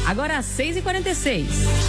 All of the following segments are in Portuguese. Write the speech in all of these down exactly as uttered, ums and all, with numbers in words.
Agora às seis e quarenta e seis.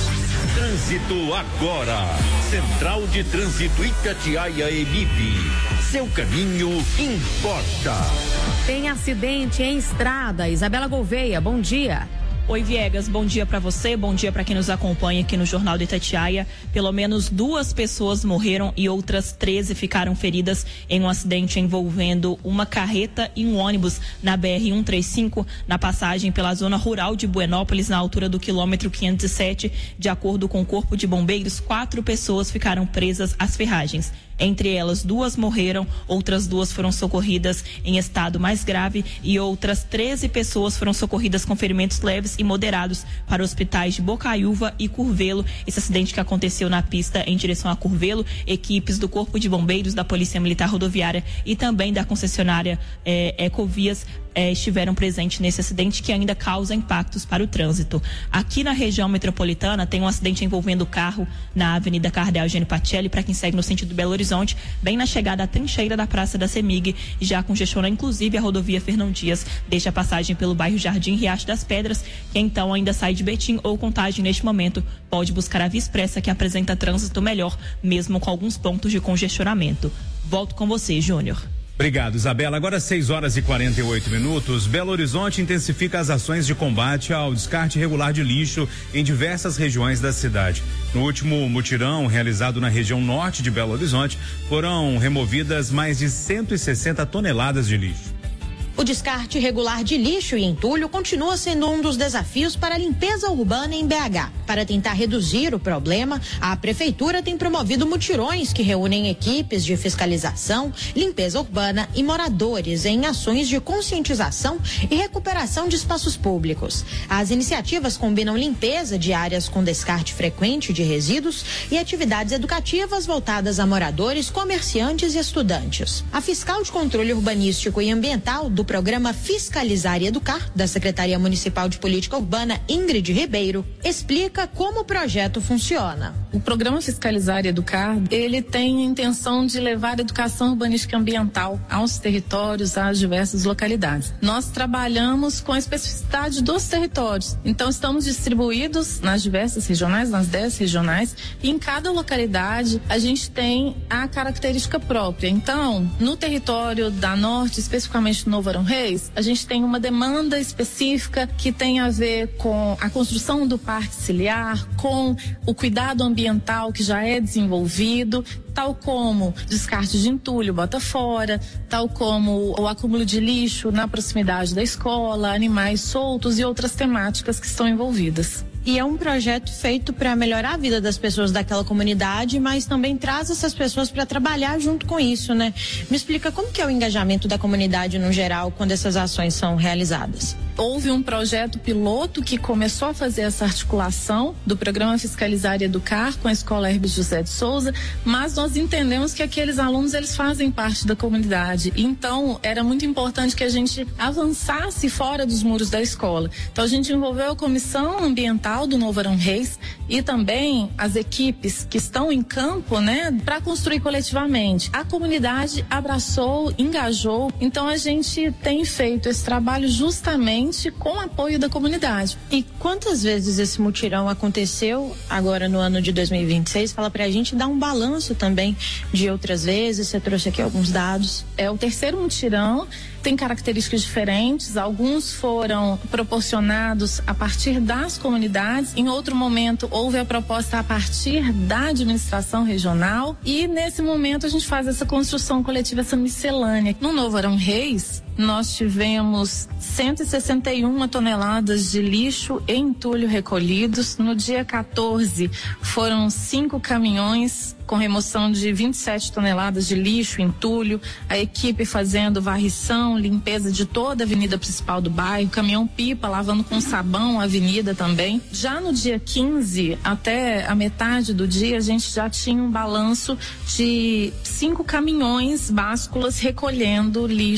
Trânsito agora. Central de Trânsito Itatiaia Emip. Seu caminho importa. Tem acidente em estrada. Isabela Gouveia, bom dia. Oi, Viegas, bom dia para você, bom dia para quem nos acompanha aqui no Jornal de Itatiaia. Pelo menos duas pessoas morreram e outras treze ficaram feridas em um acidente envolvendo uma carreta e um ônibus na B R cento e trinta e cinco, na passagem pela zona rural de Buenópolis, na altura do quilômetro quinhentos e sete. De acordo com o Corpo de Bombeiros, quatro pessoas ficaram presas às ferragens. Entre elas, duas morreram, outras duas foram socorridas em estado mais grave e outras treze pessoas foram socorridas com ferimentos leves e moderados para hospitais de Bocaiúva e Curvelo. Esse acidente que aconteceu na pista em direção a Curvelo, equipes do Corpo de Bombeiros, da Polícia Militar Rodoviária e também da concessionária eh, Ecovias eh, estiveram presentes nesse acidente que ainda causa impactos para o trânsito. Aqui na região metropolitana tem um acidente envolvendo o carro na Avenida Cardeal Eugênio Pacelli, para quem segue no sentido Belo Horizonte, bem na chegada à trincheira da Praça da Semig, já congestiona inclusive a rodovia Fernão Dias, deixa a passagem pelo bairro Jardim Riacho das Pedras. Quem então ainda sai de Betim ou Contagem neste momento pode buscar a Via Expressa, que apresenta trânsito melhor, mesmo com alguns pontos de congestionamento. Volto com você, Júnior. Obrigado, Isabela. Agora seis horas e quarenta e oito minutos. Belo Horizonte intensifica as ações de combate ao descarte irregular de lixo em diversas regiões da cidade. No último mutirão realizado na região norte de Belo Horizonte, foram removidas mais de cento e sessenta toneladas de lixo. O descarte irregular de lixo e entulho continua sendo um dos desafios para a limpeza urbana em B H. Para tentar reduzir o problema, a Prefeitura tem promovido mutirões que reúnem equipes de fiscalização, limpeza urbana e moradores em ações de conscientização e recuperação de espaços públicos. As iniciativas combinam limpeza de áreas com descarte frequente de resíduos e atividades educativas voltadas a moradores, comerciantes e estudantes. A fiscal de controle urbanístico e ambiental do programa Fiscalizar e Educar, da Secretaria Municipal de Política Urbana, Ingrid Ribeiro, explica como o projeto funciona. O programa Fiscalizar e Educar, ele tem a intenção de levar a educação urbanística e ambiental aos territórios, às diversas localidades. Nós trabalhamos com a especificidade dos territórios, então estamos distribuídos nas diversas regionais, nas dez regionais, e em cada localidade a gente tem a característica própria. Então, no território da Norte, especificamente no Novo Reis, a gente tem uma demanda específica que tem a ver com a construção do parque ciliar, com o cuidado ambiental que já é desenvolvido, tal como descarte de entulho, bota fora, tal como o acúmulo de lixo na proximidade da escola, animais soltos e outras temáticas que estão envolvidas. E é um projeto feito para melhorar a vida das pessoas daquela comunidade, mas também traz essas pessoas para trabalhar junto com isso, né? Me explica como que é o engajamento da comunidade no geral quando essas ações são realizadas. Houve um projeto piloto que começou a fazer essa articulação do programa Fiscalizar e Educar com a Escola Hermes José de Souza, mas nós entendemos que aqueles alunos, eles fazem parte da comunidade. Então, era muito importante que a gente avançasse fora dos muros da escola. Então, a gente envolveu a Comissão Ambiental do Novo Arão Reis e também as equipes que estão em campo, né, para construir coletivamente. A comunidade abraçou, engajou, então a gente tem feito esse trabalho justamente com o apoio da comunidade. E quantas vezes esse mutirão aconteceu agora no ano de dois mil e vinte e seis? Fala pra gente dar um balanço também de outras vezes, você trouxe aqui alguns dados. É o terceiro mutirão, tem características diferentes, alguns foram proporcionados a partir das comunidades, em outro momento houve a proposta a partir da administração regional e nesse momento a gente faz essa construção coletiva, essa miscelânea. No Novo Arão Reis, nós tivemos cento e sessenta e uma toneladas de lixo e entulho recolhidos. No dia quatorze, foram cinco caminhões com remoção de vinte e sete toneladas de lixo, entulho, a equipe fazendo varrição, limpeza de toda a avenida principal do bairro, caminhão-pipa lavando com sabão a avenida também. Já no dia quinze, até a metade do dia, a gente já tinha um balanço de cinco caminhões, básculas, recolhendo lixo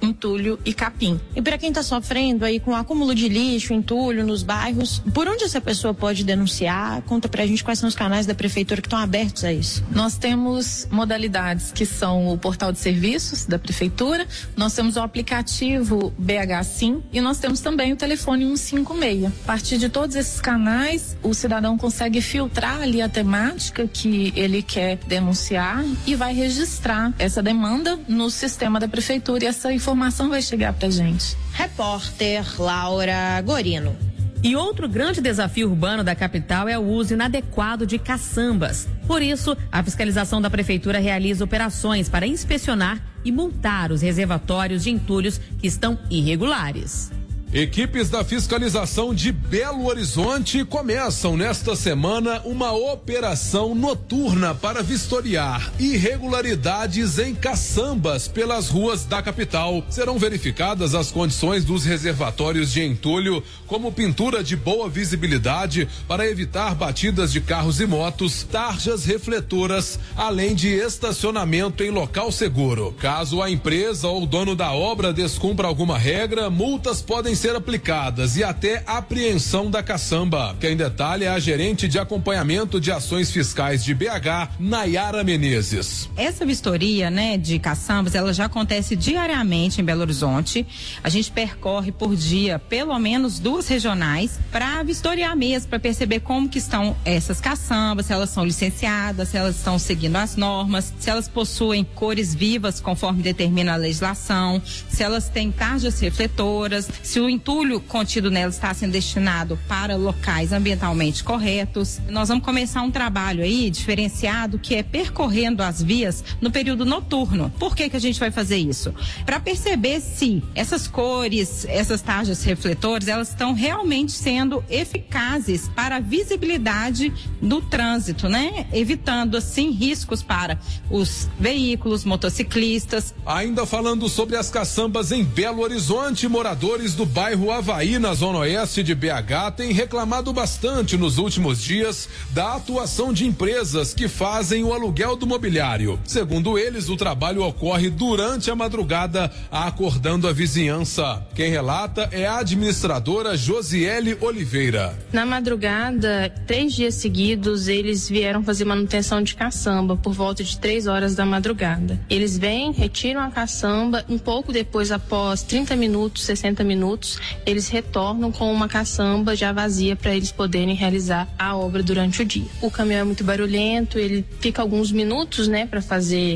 entulho e capim. E para quem está sofrendo aí com o acúmulo de lixo, entulho nos bairros, por onde essa pessoa pode denunciar? Conta pra gente quais são os canais da prefeitura que estão abertos a isso. Nós temos modalidades que são o portal de serviços da prefeitura, nós temos o aplicativo B H Sim e nós temos também o telefone cento e cinquenta e seis. A partir de todos esses canais, o cidadão consegue filtrar ali a temática que ele quer denunciar e vai registrar essa demanda no sistema da prefeitura e essa informação vai chegar pra gente. Repórter Laura Gorino. E outro grande desafio urbano da capital é o uso inadequado de caçambas. Por isso, a fiscalização da prefeitura realiza operações para inspecionar e multar os reservatórios de entulhos que estão irregulares. Equipes da fiscalização de Belo Horizonte começam nesta semana uma operação noturna para vistoriar irregularidades em caçambas pelas ruas da capital. Serão verificadas as condições dos reservatórios de entulho, como pintura de boa visibilidade para evitar batidas de carros e motos, tarjas refletoras, além de estacionamento em local seguro. Caso a empresa ou o dono da obra descumpra alguma regra, multas podem ser aplicadas e até apreensão da caçamba. Quem detalha é a gerente de acompanhamento de ações fiscais de B H, Nayara Menezes. Essa vistoria, né, de caçambas, ela já acontece diariamente em Belo Horizonte. A gente percorre por dia pelo menos duas regionais para vistoriar mesmo, para perceber como que estão essas caçambas, se elas são licenciadas, se elas estão seguindo as normas, se elas possuem cores vivas conforme determina a legislação, se elas têm tarjas refletoras, se o entulho contido nelas está sendo destinado para locais ambientalmente corretos. Nós vamos começar um trabalho aí diferenciado que é percorrendo as vias no período noturno. Por que que a gente vai fazer isso? Para perceber se essas cores, essas tarjas refletoras, elas estão realmente sendo eficazes para a visibilidade do trânsito, né? Evitando assim riscos para os veículos, motociclistas. Ainda falando sobre as caçambas em Belo Horizonte, moradores do bairro Havaí, na zona oeste de B H, têm reclamado bastante nos últimos dias da atuação de empresas que fazem o aluguel do mobiliário. Segundo eles, o trabalho ocorre durante a madrugada, acordando a vizinhança. Quem relata é a administradora Josiele Oliveira. Na madrugada, três dias seguidos, eles vieram fazer manutenção de caçamba por volta de três horas da madrugada. Eles vêm, retiram a caçamba, um pouco depois, após trinta minutos, sessenta minutos, eles retornam com uma caçamba já vazia para eles poderem realizar a obra durante o dia. O caminhão é muito barulhento, ele fica alguns minutos, né, para fazer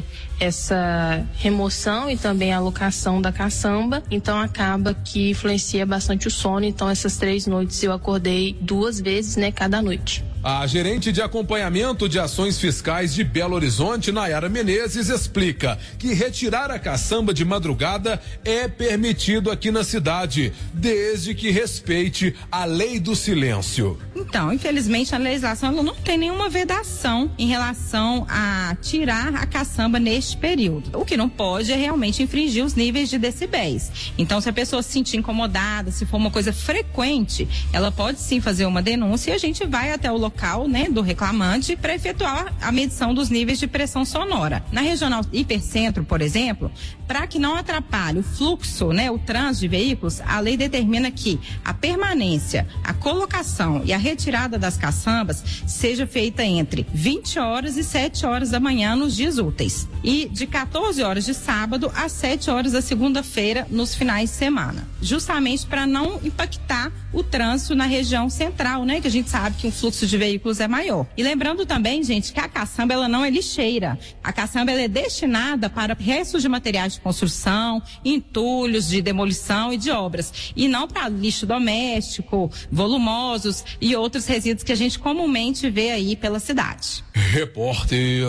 essa remoção e também a alocação da caçamba, então acaba que influencia bastante o sono. Então essas três noites eu acordei duas vezes, né, cada noite. A gerente de acompanhamento de ações fiscais de Belo Horizonte, Nayara Menezes, explica que retirar a caçamba de madrugada é permitido aqui na cidade, desde que respeite a lei do silêncio. Então, infelizmente, a legislação ela não tem nenhuma vedação em relação a tirar a caçamba neste período. O que não pode é realmente infringir os níveis de decibéis. Então, se a pessoa se sentir incomodada, se for uma coisa frequente, ela pode sim fazer uma denúncia e a gente vai até o local, né, do reclamante para efetuar a medição dos níveis de pressão sonora. Na regional hipercentro, por exemplo, para que não atrapalhe o fluxo, né, o trânsito de veículos, a lei determina que a permanência, a colocação e a retirada das caçambas seja feita entre vinte horas e sete horas da manhã nos dias úteis e de quatorze horas de sábado às sete horas da segunda-feira nos finais de semana, justamente para não impactar o trânsito na região central, né, que a gente sabe que o fluxo de veículos é maior. E lembrando também, gente, que a caçamba ela não é lixeira. A caçamba ela é destinada para restos de materiais de construção, entulhos de demolição e de obras, e não para lixo doméstico, volumosos e outros resíduos que a gente comumente vê aí pela cidade. Repórter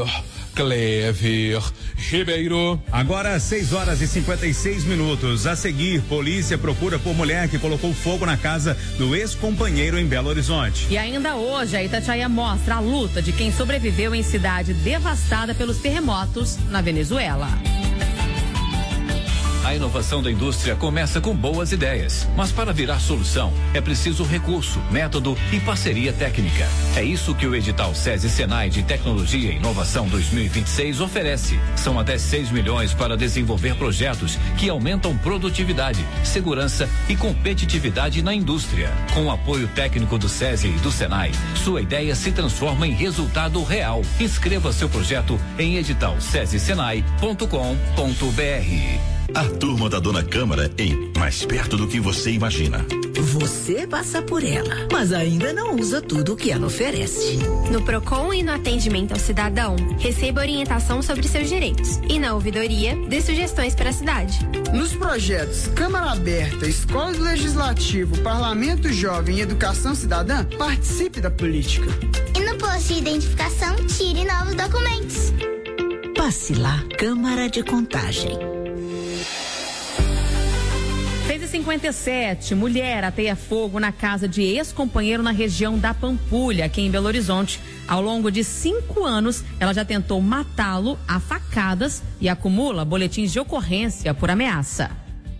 Clever Ribeiro. Agora seis horas e cinquenta e seis minutos. A seguir, polícia procura por mulher que colocou fogo na casa do ex-companheiro em Belo Horizonte. E ainda hoje, a Itatiaia mostra a luta de quem sobreviveu em cidade devastada pelos terremotos na Venezuela. A inovação da indústria começa com boas ideias, mas para virar solução é preciso recurso, método e parceria técnica. É isso que o edital SESI Senai de Tecnologia e Inovação dois mil e vinte e seis oferece. São até seis milhões para desenvolver projetos que aumentam produtividade, segurança e competitividade na indústria. Com o apoio técnico do SESI e do Senai, sua ideia se transforma em resultado real. Inscreva seu projeto em edital sesi senai ponto com ponto br. A turma da Dona Câmara em Mais Perto do que Você Imagina. Você passa por ela, mas ainda não usa tudo o que ela oferece. No Procon e no atendimento ao cidadão, receba orientação sobre seus direitos. E na ouvidoria, dê sugestões para a cidade. Nos projetos Câmara Aberta, Escola do Legislativo, Parlamento Jovem e Educação Cidadã, participe da política. E no posto de identificação, tire novos documentos. Passe lá, Câmara de Contagem. seis e cinquenta e sete, mulher ateia fogo na casa de ex-companheiro na região da Pampulha, aqui em Belo Horizonte. Ao longo de cinco anos, ela já tentou matá-lo a facadas e acumula boletins de ocorrência por ameaça.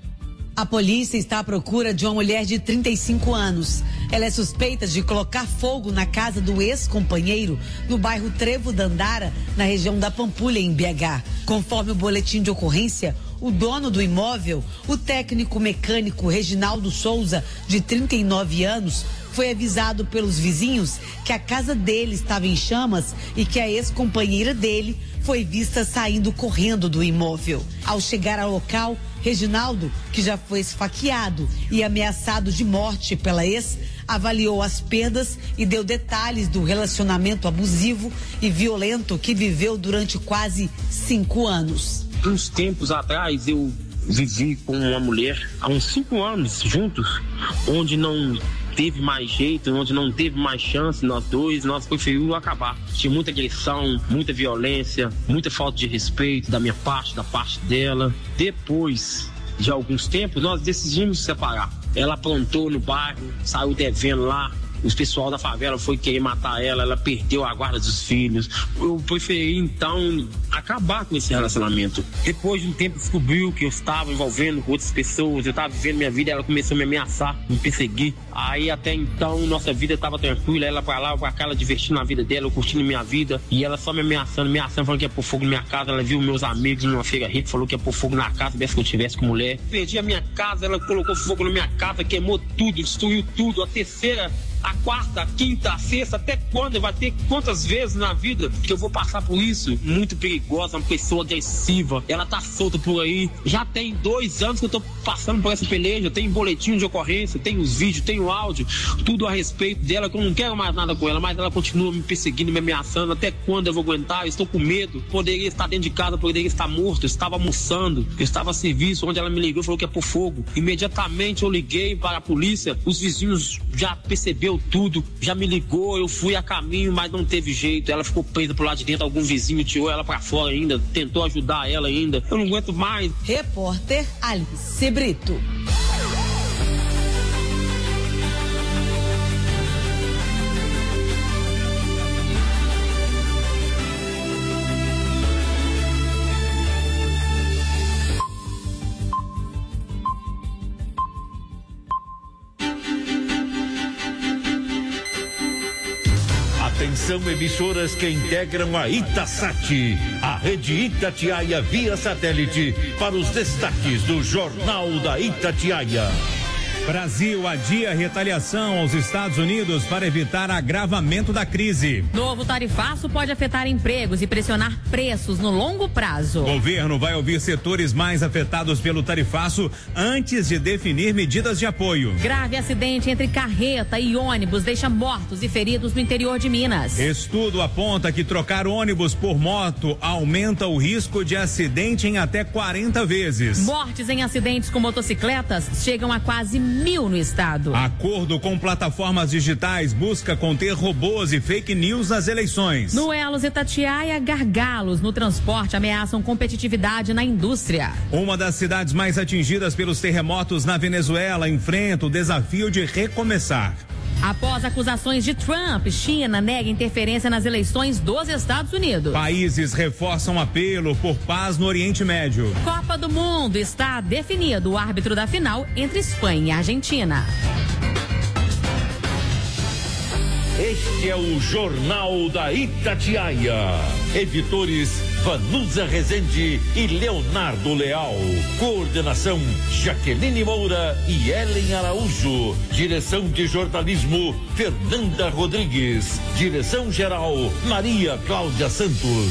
A polícia está à procura de uma mulher de trinta e cinco anos. Ela é suspeita de colocar fogo na casa do ex-companheiro no bairro Trevo Dandara, na região da Pampulha, em B H. Conforme o boletim de ocorrência, o dono do imóvel, o técnico mecânico Reginaldo Souza, de trinta e nove anos, foi avisado pelos vizinhos que a casa dele estava em chamas e que a ex-companheira dele foi vista saindo correndo do imóvel. Ao chegar ao local, Reginaldo, que já foi esfaqueado e ameaçado de morte pela ex, avaliou as perdas e deu detalhes do relacionamento abusivo e violento que viveu durante quase cinco anos. Uns tempos atrás eu vivi com uma mulher há uns cinco anos juntos, onde não teve mais jeito, onde não teve mais chance, nós dois, nós preferimos acabar. Tinha muita agressão, muita violência, muita falta de respeito da minha parte, da parte dela. Depois de alguns tempos, nós decidimos separar. Ela aprontou no bairro, saiu devendo lá. O pessoal da favela foi querer matar ela, ela perdeu a guarda dos filhos. Eu preferi, então, acabar com esse relacionamento. Depois de um tempo, descobriu que eu estava envolvendo com outras pessoas, eu estava vivendo minha vida, ela começou a me ameaçar, me perseguir. Aí, até então, nossa vida estava tranquila, ela pra lá, eu pra cá, ela divertindo na vida dela, eu curtindo minha vida. E ela só me ameaçando, me ameaçando, falando que ia pôr fogo na minha casa. Ela viu meus amigos numa feira rica, falou que ia pôr fogo na casa, desse que eu tivesse com mulher. Perdi a minha casa, ela colocou fogo na minha casa, queimou tudo, destruiu tudo. A terceira... A quarta, a quinta, a sexta, até quando? Vai ter quantas vezes na vida que eu vou passar por isso? Muito perigosa, uma pessoa agressiva. Ela tá solta por aí. Já tem dois anos que eu tô passando por essa peleja. Tem boletim de ocorrência, tem os vídeos, tem o áudio, tudo a respeito dela, que eu não quero mais nada com ela, mas ela continua me perseguindo, me ameaçando. Até quando eu vou aguentar? Eu estou com medo. Poderia estar dentro de casa, poderia estar morto. Eu estava almoçando, eu estava a serviço, onde ela me ligou e falou que ia pôr fogo. Imediatamente eu liguei para a polícia, os vizinhos já perceberam tudo, já me ligou, eu fui a caminho, mas não teve jeito, ela ficou presa pro lado de dentro, algum vizinho tirou ela pra fora ainda, tentou ajudar ela ainda, eu não aguento mais. Repórter Alice Brito. Atenção, emissoras que integram a Itasat, a rede Itatiaia via satélite, para os destaques do Jornal da Itatiaia. Brasil adia retaliação aos Estados Unidos para evitar agravamento da crise. Novo tarifaço pode afetar empregos e pressionar preços no longo prazo. Governo vai ouvir setores mais afetados pelo tarifaço antes de definir medidas de apoio. Grave acidente entre carreta e ônibus deixa mortos e feridos no interior de Minas. Estudo aponta que trocar ônibus por moto aumenta o risco de acidente em até quarenta vezes. Mortes em acidentes com motocicletas chegam a quase mil no estado. Acordo com plataformas digitais busca conter robôs e fake news nas eleições. No Elos Itatiaia, gargalos no transporte ameaçam competitividade na indústria. Uma das cidades mais atingidas pelos terremotos na Venezuela enfrenta o desafio de recomeçar. Após acusações de Trump, China nega interferência nas eleições dos Estados Unidos. Países reforçam apelo por paz no Oriente Médio. Copa do Mundo, está definido o árbitro da final entre Espanha e Argentina. Este é o Jornal da Itatiaia. Editores Vanusa Rezende e Leonardo Leal. Coordenação Jaqueline Moura e Ellen Araújo. Direção de jornalismo Fernanda Rodrigues. Direção geral Maria Cláudia Santos.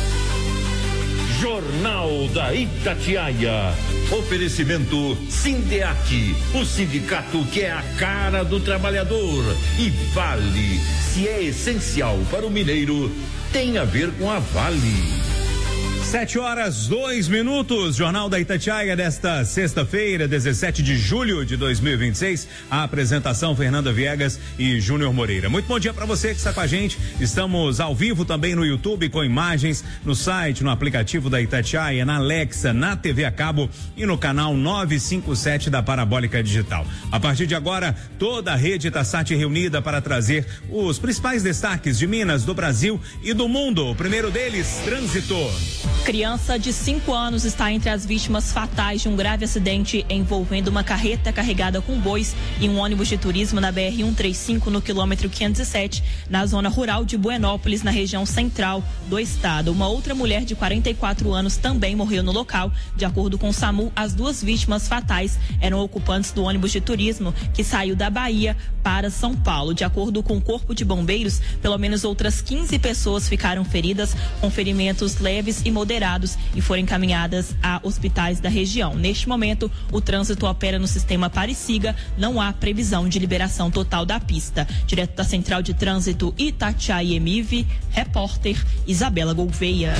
Jornal da Itatiaia. Oferecimento Sindeat, o sindicato que é a cara do trabalhador. E Vale, se é essencial para o mineiro, tem a ver com a Vale. Sete horas, dois minutos, Jornal da Itatiaia desta sexta-feira, dezessete de julho de dois mil e vinte e seis. A apresentação Fernanda Viegas e Júnior Moreira. Muito bom dia para você que está com a gente. Estamos ao vivo também no YouTube com imagens, no site, no aplicativo da Itatiaia, na Alexa, na T V a cabo e no canal novecentos e cinquenta e sete da Parabólica Digital. A partir de agora, toda a rede Itasat reunida para trazer os principais destaques de Minas, do Brasil e do mundo. O primeiro deles, trânsito. Criança de cinco anos está entre as vítimas fatais de um grave acidente envolvendo uma carreta carregada com bois e um ônibus de turismo na B R cento e trinta e cinco, no quilômetro quinhentos e sete, na zona rural de Buenópolis, na região central do estado. Uma outra mulher de quarenta e quatro anos também morreu no local. De acordo com o SAMU, as duas vítimas fatais eram ocupantes do ônibus de turismo que saiu da Bahia para São Paulo. De acordo com o Corpo de Bombeiros, pelo menos outras quinze pessoas ficaram feridas com ferimentos leves e moderados e foram encaminhadas a hospitais da região. Neste momento, o trânsito opera no sistema Parisiga, não há previsão de liberação total da pista. Direto da Central de Trânsito Itatiaia M I V, repórter Isabela Gouveia.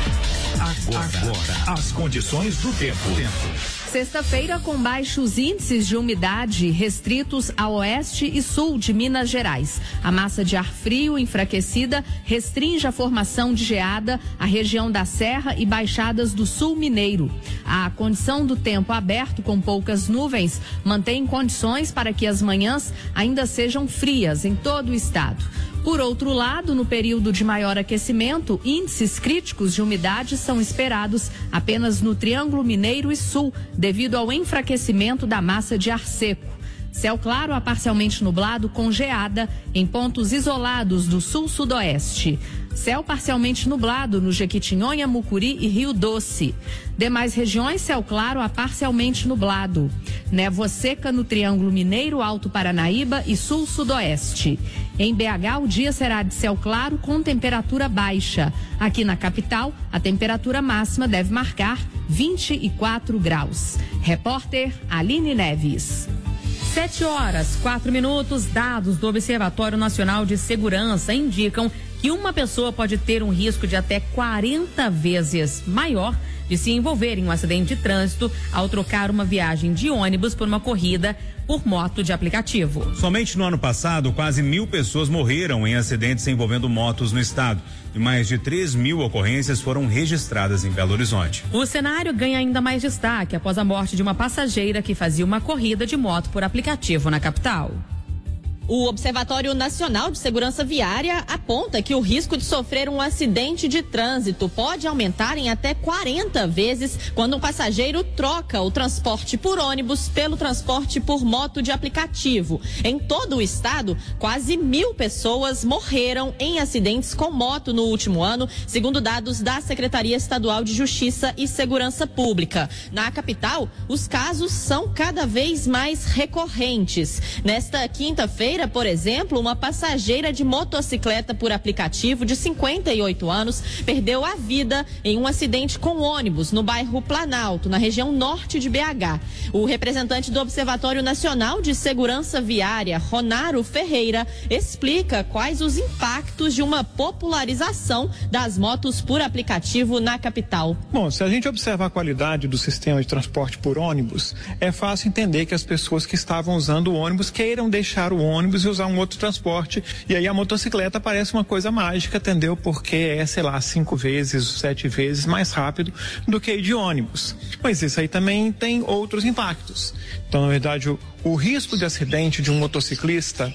Agora, Agora, as condições do tempo. Sexta-feira com baixos índices de umidade restritos a oeste e sul de Minas Gerais. A massa de ar frio enfraquecida restringe a formação de geada à região da Serra e Baixadas do Sul Mineiro. A condição do tempo aberto com poucas nuvens mantém condições para que as manhãs ainda sejam frias em todo o estado. Por outro lado, no período de maior aquecimento, índices críticos de umidade são esperados apenas no Triângulo Mineiro e Sul, devido ao enfraquecimento da massa de ar seco. Céu claro a parcialmente nublado com geada em pontos isolados do sul-sudoeste. Céu parcialmente nublado no Jequitinhonha, Mucuri e Rio Doce. Demais regiões, céu claro a parcialmente nublado. Névoa seca no Triângulo Mineiro, Alto Paranaíba e Sul-Sudoeste. Em B H, o dia será de céu claro com temperatura baixa. Aqui na capital, a temperatura máxima deve marcar vinte e quatro graus. Repórter Aline Neves. Sete horas, quatro minutos. Dados do Observatório Nacional de Segurança indicam que uma pessoa pode ter um risco de até quarenta vezes maior de se envolver em um acidente de trânsito ao trocar uma viagem de ônibus por uma corrida por moto de aplicativo. Somente no ano passado, quase mil pessoas morreram em acidentes envolvendo motos no estado. E mais de três mil ocorrências foram registradas em Belo Horizonte. O cenário ganha ainda mais destaque após a morte de uma passageira que fazia uma corrida de moto por aplicativo na capital. O Observatório Nacional de Segurança Viária aponta que o risco de sofrer um acidente de trânsito pode aumentar em até quarenta vezes quando um passageiro troca o transporte por ônibus pelo transporte por moto de aplicativo. Em todo o estado, quase mil pessoas morreram em acidentes com moto no último ano, segundo dados da Secretaria Estadual de Justiça e Segurança Pública. Na capital, os casos são cada vez mais recorrentes. Nesta quinta-feira, por exemplo, uma passageira de motocicleta por aplicativo de cinquenta e oito anos perdeu a vida em um acidente com ônibus no bairro Planalto, na região norte de B H. O representante do Observatório Nacional de Segurança Viária, Ronaro Ferreira, explica quais os impactos de uma popularização das motos por aplicativo na capital. Bom, se a gente observar a qualidade do sistema de transporte por ônibus, é fácil entender que as pessoas que estavam usando o ônibus queiram deixar o ônibus e usar um outro transporte, e aí a motocicleta parece uma coisa mágica, entendeu? Porque é, sei lá, cinco vezes, sete vezes mais rápido do que ir de ônibus. Mas isso aí também tem outros impactos. Então, na verdade, o, o risco de acidente de um motociclista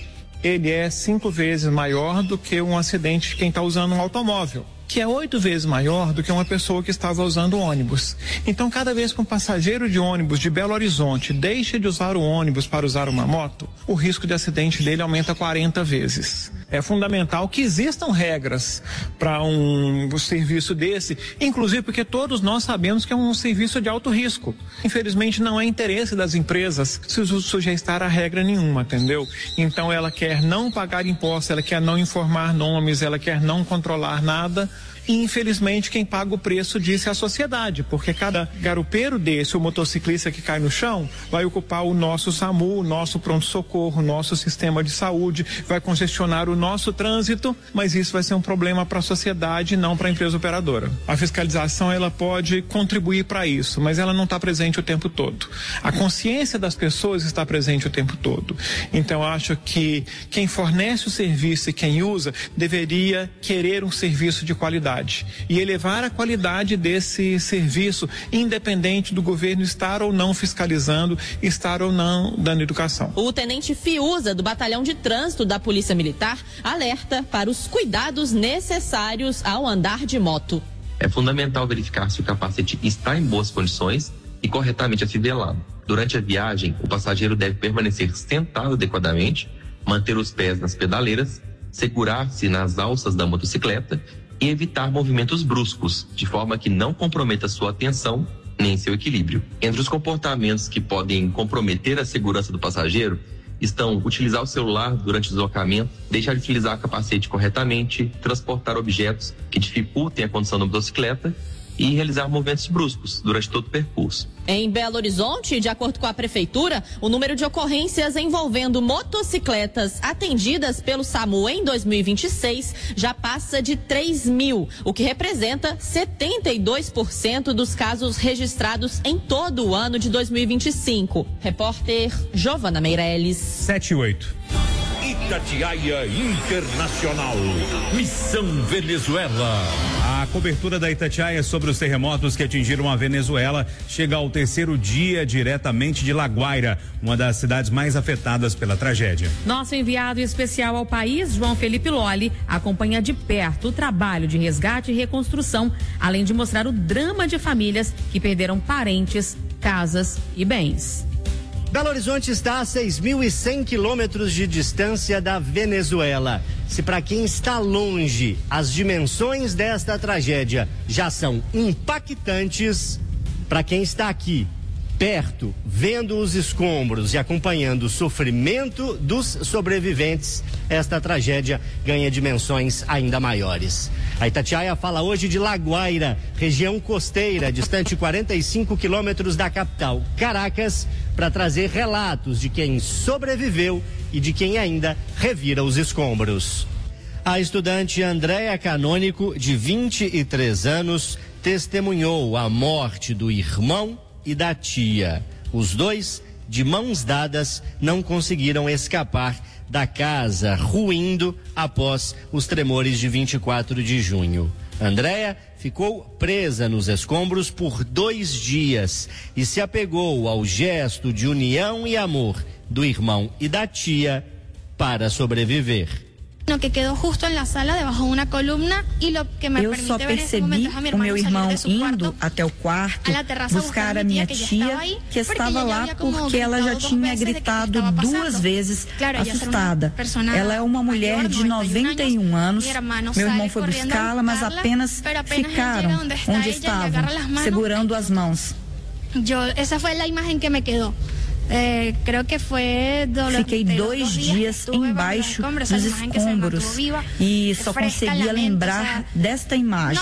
ele é cinco vezes maior do que um acidente de quem está usando um automóvel, que é oito vezes maior do que uma pessoa que estava usando ônibus. Então, cada vez que um passageiro de ônibus de Belo Horizonte deixa de usar o ônibus para usar uma moto, o risco de acidente dele aumenta quarenta vezes. É fundamental que existam regras para um, um serviço desse, inclusive porque todos nós sabemos que é um serviço de alto risco. Infelizmente, não é interesse das empresas se sujeitar a regra nenhuma, entendeu? Então, ela quer não pagar impostos, ela quer não informar nomes, ela quer não controlar nada. E, infelizmente, quem paga o preço disso é a sociedade, porque cada garupeiro desse, o motociclista que cai no chão, vai ocupar o nosso SAMU, o nosso pronto-socorro, o nosso sistema de saúde, vai congestionar o nosso trânsito, mas isso vai ser um problema para a sociedade e não para a empresa operadora. A fiscalização, ela pode contribuir para isso, mas ela não está presente o tempo todo. A consciência das pessoas está presente o tempo todo. Então, eu acho que quem fornece o serviço e quem usa deveria querer um serviço de qualidade e elevar a qualidade desse serviço, independente do governo estar ou não fiscalizando, estar ou não dando educação. O tenente Fiuza, do Batalhão de Trânsito da Polícia Militar, alerta para os cuidados necessários ao andar de moto. É fundamental verificar se o capacete está em boas condições e corretamente afivelado. Durante a viagem, o passageiro deve permanecer sentado adequadamente, manter os pés nas pedaleiras, segurar-se nas alças da motocicleta e evitar movimentos bruscos, de forma que não comprometa sua atenção nem seu equilíbrio. Entre os comportamentos que podem comprometer a segurança do passageiro estão utilizar o celular durante o deslocamento, deixar de utilizar o capacete corretamente, transportar objetos que dificultem a condução da motocicleta e realizar movimentos bruscos durante todo o percurso. Em Belo Horizonte, de acordo com a Prefeitura, o número de ocorrências envolvendo motocicletas atendidas pelo SAMU em dois mil e vinte e seis já passa de três mil, o que representa setenta e dois por cento dos casos registrados em todo o ano de dois mil e vinte e cinco. Repórter Giovana Meirelles. sete e oito. Itatiaia Internacional, Missão Venezuela. A cobertura da Itatiaia sobre os terremotos que atingiram a Venezuela chega ao terceiro dia diretamente de La Guaira, uma das cidades mais afetadas pela tragédia. Nosso enviado especial ao país, João Felipe Lolli, acompanha de perto o trabalho de resgate e reconstrução, além de mostrar o drama de famílias que perderam parentes, casas e bens. Belo Horizonte está a seis mil e cem quilômetros de distância da Venezuela. Se para quem está longe as dimensões desta tragédia já são impactantes, para quem está aqui, perto, vendo os escombros e acompanhando o sofrimento dos sobreviventes, esta tragédia ganha dimensões ainda maiores. A Itatiaia fala hoje de La Guaira, região costeira, distante quarenta e cinco quilômetros da capital, Caracas, para trazer relatos de quem sobreviveu e de quem ainda revira os escombros. A estudante Andréa Canônico, de vinte e três anos, testemunhou a morte do irmão e da tia. Os dois, de mãos dadas, não conseguiram escapar da casa, ruindo após os tremores de vinte e quatro de junho. Andréa ficou presa nos escombros por dois dias e se apegou ao gesto de união e amor do irmão e da tia para sobreviver. Que quedou justo na sala debaixo de uma coluna e lo que me Eu só percebi o meu irmão indo até o quarto buscar a minha tia, que estava lá porque ela já tinha gritado duas vezes assustada. Ela é uma mulher de noventa e um anos. Meu irmão foi buscá-la, mas apenas ficaram onde estavam, segurando as mãos. Essa foi a imagem que me quedou. É, creio que foi Fiquei dois dias embaixo dos escombros e só conseguia lembrar desta imagem.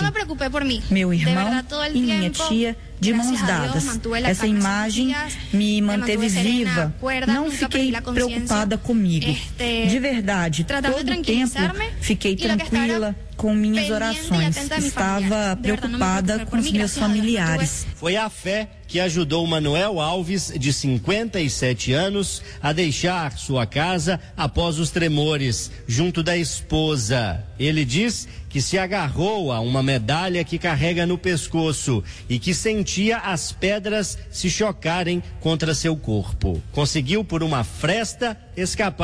Meu irmão e minha tia de mãos dadas. Essa imagem me manteve viva. Não fiquei preocupada comigo. De verdade, todo o tempo fiquei tranquila com minhas orações. Estava preocupada com os meus familiares. Foi a fé que ajudou Manuel Alves, de cinquenta e sete anos, a deixar sua casa após os tremores, junto da esposa. Ele diz que se agarrou a uma medalha que carrega no pescoço e que sentia as pedras se chocarem contra seu corpo. Conseguiu, por uma fresta, escapar,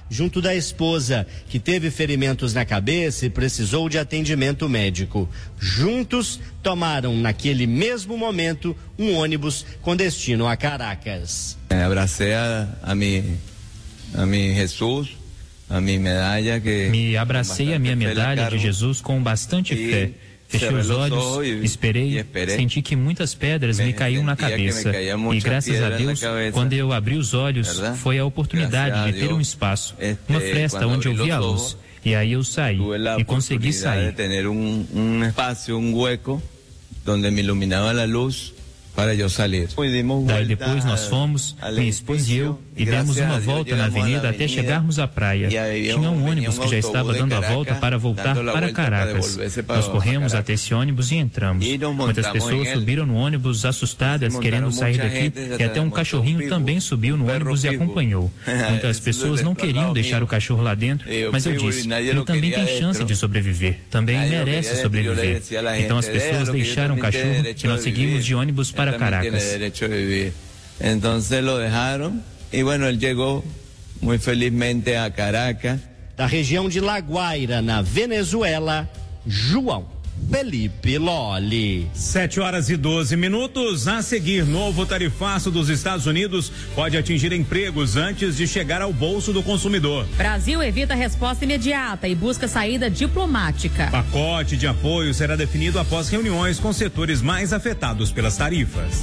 junto da esposa, que teve ferimentos na cabeça e precisou de atendimento médico. Juntos, tomaram naquele mesmo momento um ônibus com destino a Caracas. Abracei a, a, mi, a mi Jesus, a minha medalha que... Me abracei a minha medalha de Jesus com bastante fé. Fechei os olhos, esperei, senti que muitas pedras me caíam na cabeça. E graças a Deus, quando eu abri os olhos, foi a oportunidade de ter um espaço, uma fresta onde eu vi a luz. E aí eu saí e consegui sair. Ter um, um espaço, um hueco, onde me iluminava a luz. Para eu sair. Daí depois nós fomos, minha esposa e eu, e demos uma volta na avenida até chegarmos à praia. Tinha um ônibus que já estava dando a volta para voltar para Caracas. Nós corremos até esse ônibus e entramos. Muitas pessoas subiram no ônibus assustadas, querendo sair daqui, e até um cachorrinho também subiu no ônibus e acompanhou. Muitas pessoas não queriam deixar o cachorro lá dentro, mas eu disse, ele também tem chance de sobreviver, também merece sobreviver. Então as pessoas deixaram o cachorro e nós seguimos de ônibus para Caracas. Entonces lo dejaron y bueno, él llegó muy felizmente a Caracas. Da região de La Guaira, na Venezuela, João Felipe Lolli. sete horas e doze minutos. A seguir, novo tarifaço dos Estados Unidos pode atingir empregos antes de chegar ao bolso do consumidor. Brasil evita resposta imediata e busca saída diplomática. Pacote de apoio será definido após reuniões com setores mais afetados pelas tarifas.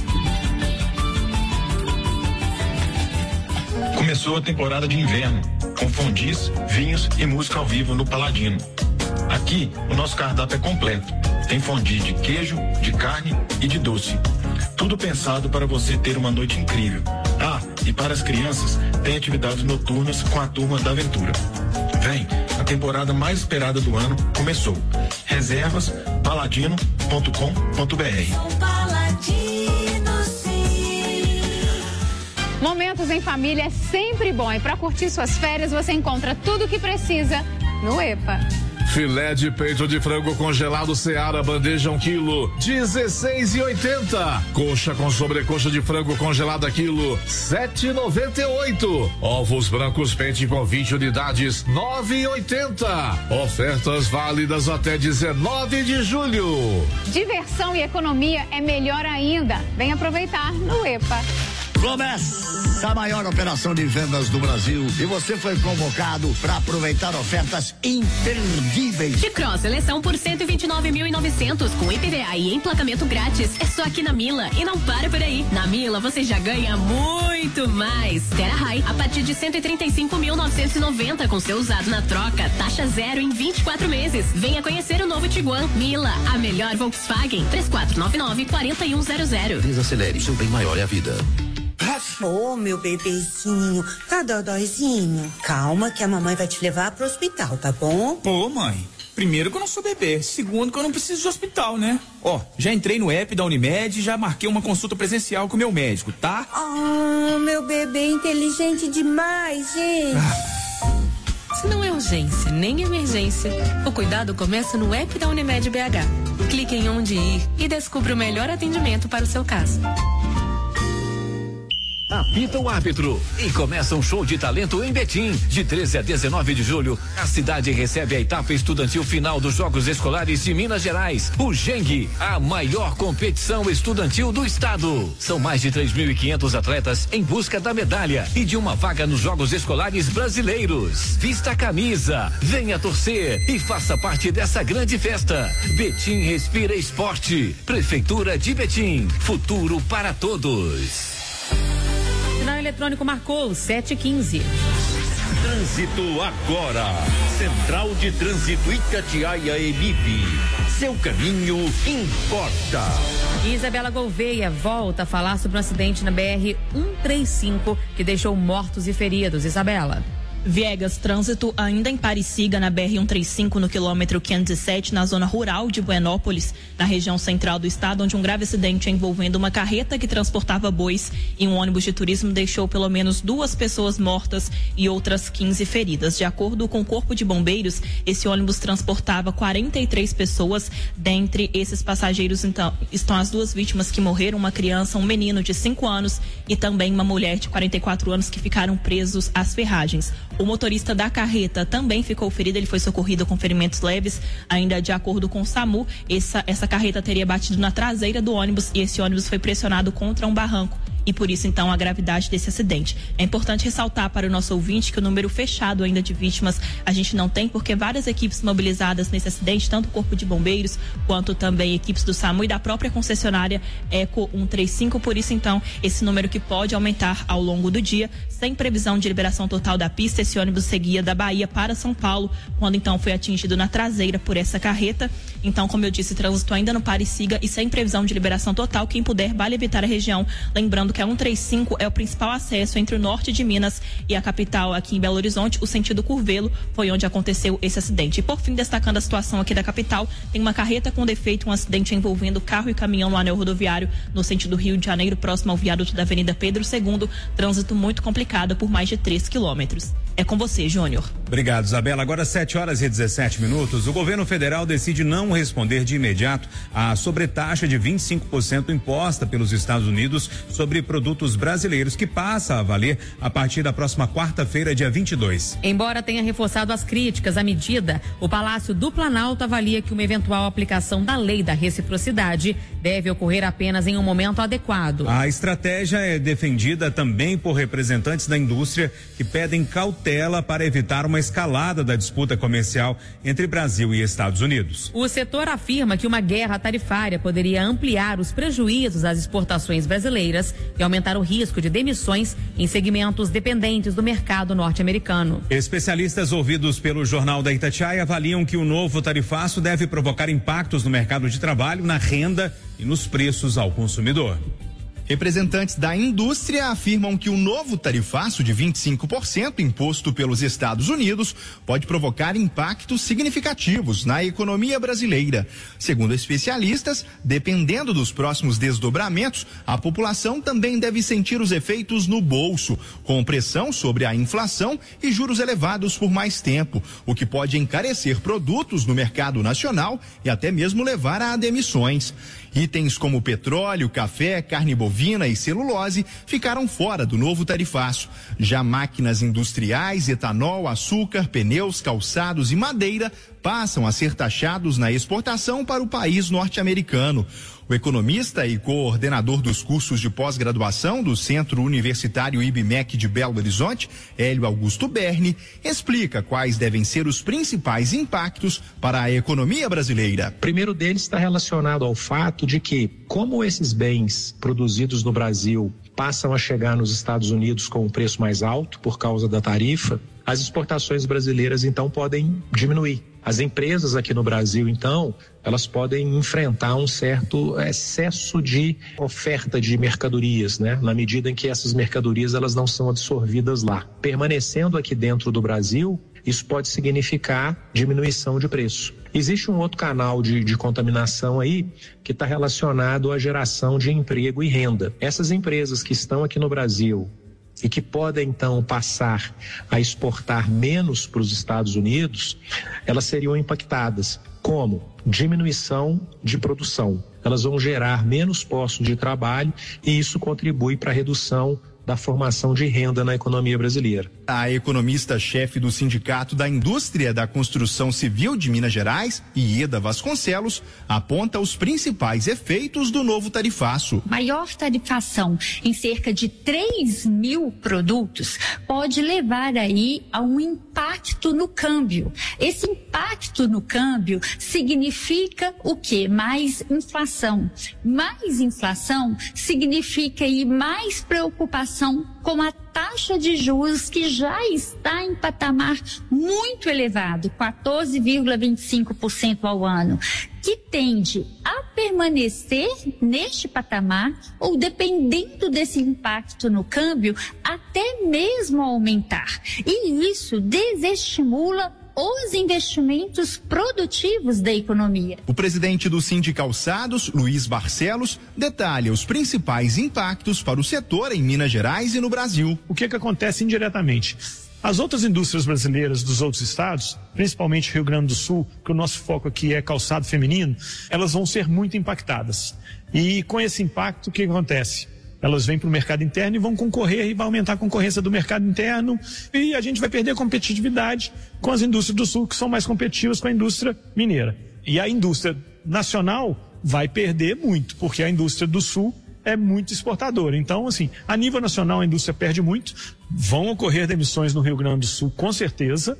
Começou a temporada de inverno, com fondis, vinhos e música ao vivo no Paladino. Aqui, o nosso cardápio é completo. Tem fondue de queijo, de carne e de doce. Tudo pensado para você ter uma noite incrível. Ah, e para as crianças, tem atividades noturnas com a Turma da Aventura. Vem, a temporada mais esperada do ano começou. Reservas, paladino ponto com ponto br. Momentos em família é sempre bom. E para curtir suas férias, você encontra tudo o que precisa no EPA. Filé de peito de frango congelado Seara, bandeja um quilo, dezesseis e oitenta. Coxa com sobrecoxa de frango congelada quilo, sete e noventa e oito. Ovos brancos pente com vinte unidades, nove e oitenta. Ofertas válidas até dezenove de julho. Diversão e economia é melhor ainda. Vem aproveitar no EPA. Começa a maior operação de vendas do Brasil e você foi convocado para aproveitar ofertas imperdíveis. T-Cross seleção por cento e vinte e nove mil e novecentos com I P V A e emplacamento grátis. É só aqui na Mila e não para por aí. Na Mila você já ganha muito mais. Terra High a partir de cento e trinta e cinco mil novecentos e noventa com seu usado na troca. Taxa zero em vinte e quatro meses. Venha conhecer o novo Tiguan. Mila, a melhor Volkswagen. três quatro nove nove, quatro um zero zero. Desacelere, seu bem maior é a vida. Ô, oh, meu bebezinho, tá dodóizinho? Calma que a mamãe vai te levar pro hospital, tá bom? Ô, mãe, primeiro que eu não sou bebê, segundo que eu não preciso de hospital, né? Ó, já entrei no app da Unimed e já marquei uma consulta presencial com o meu médico, tá? Oh, meu bebê inteligente demais, gente. Ah. Se não é urgência nem emergência, o cuidado começa no app da Unimed B H. Clique em onde ir e descubra o melhor atendimento para o seu caso. Apita o árbitro e começa um show de talento em Betim. De treze a dezenove de julho, a cidade recebe a etapa estudantil final dos Jogos Escolares de Minas Gerais, o Geng, a maior competição estudantil do estado. São mais de três mil e quinhentos atletas em busca da medalha e de uma vaga nos Jogos Escolares brasileiros. Vista a camisa, venha torcer e faça parte dessa grande festa. Betim respira esporte. Prefeitura de Betim, futuro para todos. Sinal eletrônico marcou sete e quinze. Trânsito agora. Central de Trânsito Itatiaia Emip. Seu caminho importa. Isabela Gouveia volta a falar sobre um acidente na B R cento e trinta e cinco que deixou mortos e feridos. Isabela. Viegas, trânsito ainda em Pariciga, na B R cento e trinta e cinco, no quilômetro quinhentos e sete, na zona rural de Buenópolis, na região central do estado, onde um grave acidente envolvendo uma carreta que transportava bois e um ônibus de turismo deixou pelo menos duas pessoas mortas e outras quinze feridas. De acordo com o Corpo de Bombeiros, esse ônibus transportava quarenta e três pessoas. Dentre esses passageiros, então, estão as duas vítimas que morreram, uma criança, um menino de cinco anos e também uma mulher de quarenta e quatro anos que ficaram presos às ferragens. O motorista da carreta também ficou ferido, ele foi socorrido com ferimentos leves. Ainda de acordo com o SAMU, essa, essa carreta teria batido na traseira do ônibus e esse ônibus foi pressionado contra um barranco. E por isso, então, a gravidade desse acidente. É importante ressaltar para o nosso ouvinte que o número fechado ainda de vítimas a gente não tem, porque várias equipes mobilizadas nesse acidente, tanto o Corpo de Bombeiros, quanto também equipes do SAMU e da própria concessionária Eco cento e trinta e cinco. Por isso, então, esse número que pode aumentar ao longo do dia, sem previsão de liberação total da pista. Esse ônibus seguia da Bahia para São Paulo, quando então foi atingido na traseira por essa carreta. Então, como eu disse, trânsito ainda no pare e siga e sem previsão de liberação total. Quem puder, vale evitar a região. Lembrando que a cento e trinta e cinco é o principal acesso entre o norte de Minas e a capital aqui em Belo Horizonte. O sentido Curvelo foi onde aconteceu esse acidente. E por fim, destacando a situação aqui da capital, tem uma carreta com defeito, um acidente envolvendo carro e caminhão no anel rodoviário no sentido Rio de Janeiro, próximo ao viaduto da Avenida Pedro segundo. Trânsito muito complicado por mais de três quilômetros. É com você, Júnior. Obrigado, Isabela. Agora sete horas e dezessete minutos. O governo federal decide não responder de imediato à sobretaxa de vinte e cinco por cento imposta pelos Estados Unidos sobre produtos brasileiros, que passa a valer a partir da próxima quarta-feira, dia vinte e dois. Embora tenha reforçado as críticas à medida, o Palácio do Planalto avalia que uma eventual aplicação da lei da reciprocidade deve ocorrer apenas em um momento adequado. A estratégia é defendida também por representantes da indústria que pedem cautela para evitar uma escalada da disputa comercial entre Brasil e Estados Unidos. O setor afirma que uma guerra tarifária poderia ampliar os prejuízos às exportações brasileiras e aumentar o risco de demissões em segmentos dependentes do mercado norte-americano. Especialistas ouvidos pelo Jornal da Itatiaia avaliam que o novo tarifaço deve provocar impactos no mercado de trabalho, na renda e nos preços ao consumidor. Representantes da indústria afirmam que o novo tarifaço de vinte e cinco por cento imposto pelos Estados Unidos pode provocar impactos significativos na economia brasileira. Segundo especialistas, dependendo dos próximos desdobramentos, a população também deve sentir os efeitos no bolso, com pressão sobre a inflação e juros elevados por mais tempo, o que pode encarecer produtos no mercado nacional e até mesmo levar a demissões. Itens como petróleo, café, carne bovina e celulose ficaram fora do novo tarifaço. Já máquinas industriais, etanol, açúcar, pneus, calçados e madeira passam a ser taxados na exportação para o país norte-americano. O economista e coordenador dos cursos de pós-graduação do Centro Universitário I B M E C de Belo Horizonte, Hélio Augusto Berni, explica quais devem ser os principais impactos para a economia brasileira. O primeiro deles está relacionado ao fato de que, como esses bens produzidos no Brasil passam a chegar nos Estados Unidos com um preço mais alto por causa da tarifa, as exportações brasileiras então podem diminuir. As empresas aqui no Brasil, então, elas podem enfrentar um certo excesso de oferta de mercadorias, né? Na medida em que essas mercadorias elas não são absorvidas lá. Permanecendo aqui dentro do Brasil, isso pode significar diminuição de preço. Existe um outro canal de, de contaminação aí que está relacionado à geração de emprego e renda. Essas empresas que estão aqui no Brasil e que podem, então, passar a exportar menos para os Estados Unidos, elas seriam impactadas. Como? Diminuição de produção. Elas vão gerar menos postos de trabalho e isso contribui para a redução da formação de renda na economia brasileira. A economista-chefe do Sindicato da Indústria da Construção Civil de Minas Gerais, Ieda Vasconcelos, aponta os principais efeitos do novo tarifaço. Maior tarifação em cerca de três mil produtos pode levar aí a um impacto no câmbio. Esse impacto no câmbio significa o quê? Mais inflação. Mais inflação significa aí mais preocupação com a taxa de juros que já está em patamar muito elevado, quatorze vírgula vinte e cinco por cento ao ano, que tende a permanecer neste patamar ou, dependendo desse impacto no câmbio, até mesmo aumentar. E isso desestimula os investimentos produtivos da economia. O presidente do Sindicalçados, Luiz Barcelos, detalha os principais impactos para o setor em Minas Gerais e no Brasil. O que é que acontece indiretamente? As outras indústrias brasileiras dos outros estados, principalmente Rio Grande do Sul, que o nosso foco aqui é calçado feminino, elas vão ser muito impactadas. E com esse impacto, o que acontece? Elas vêm para o mercado interno e vão concorrer e vai aumentar a concorrência do mercado interno e a gente vai perder competitividade com as indústrias do sul que são mais competitivas com a indústria mineira. E a indústria nacional vai perder muito, porque a indústria do sul é muito exportadora. Então, assim, a nível nacional a indústria perde muito, vão ocorrer demissões no Rio Grande do Sul, com certeza,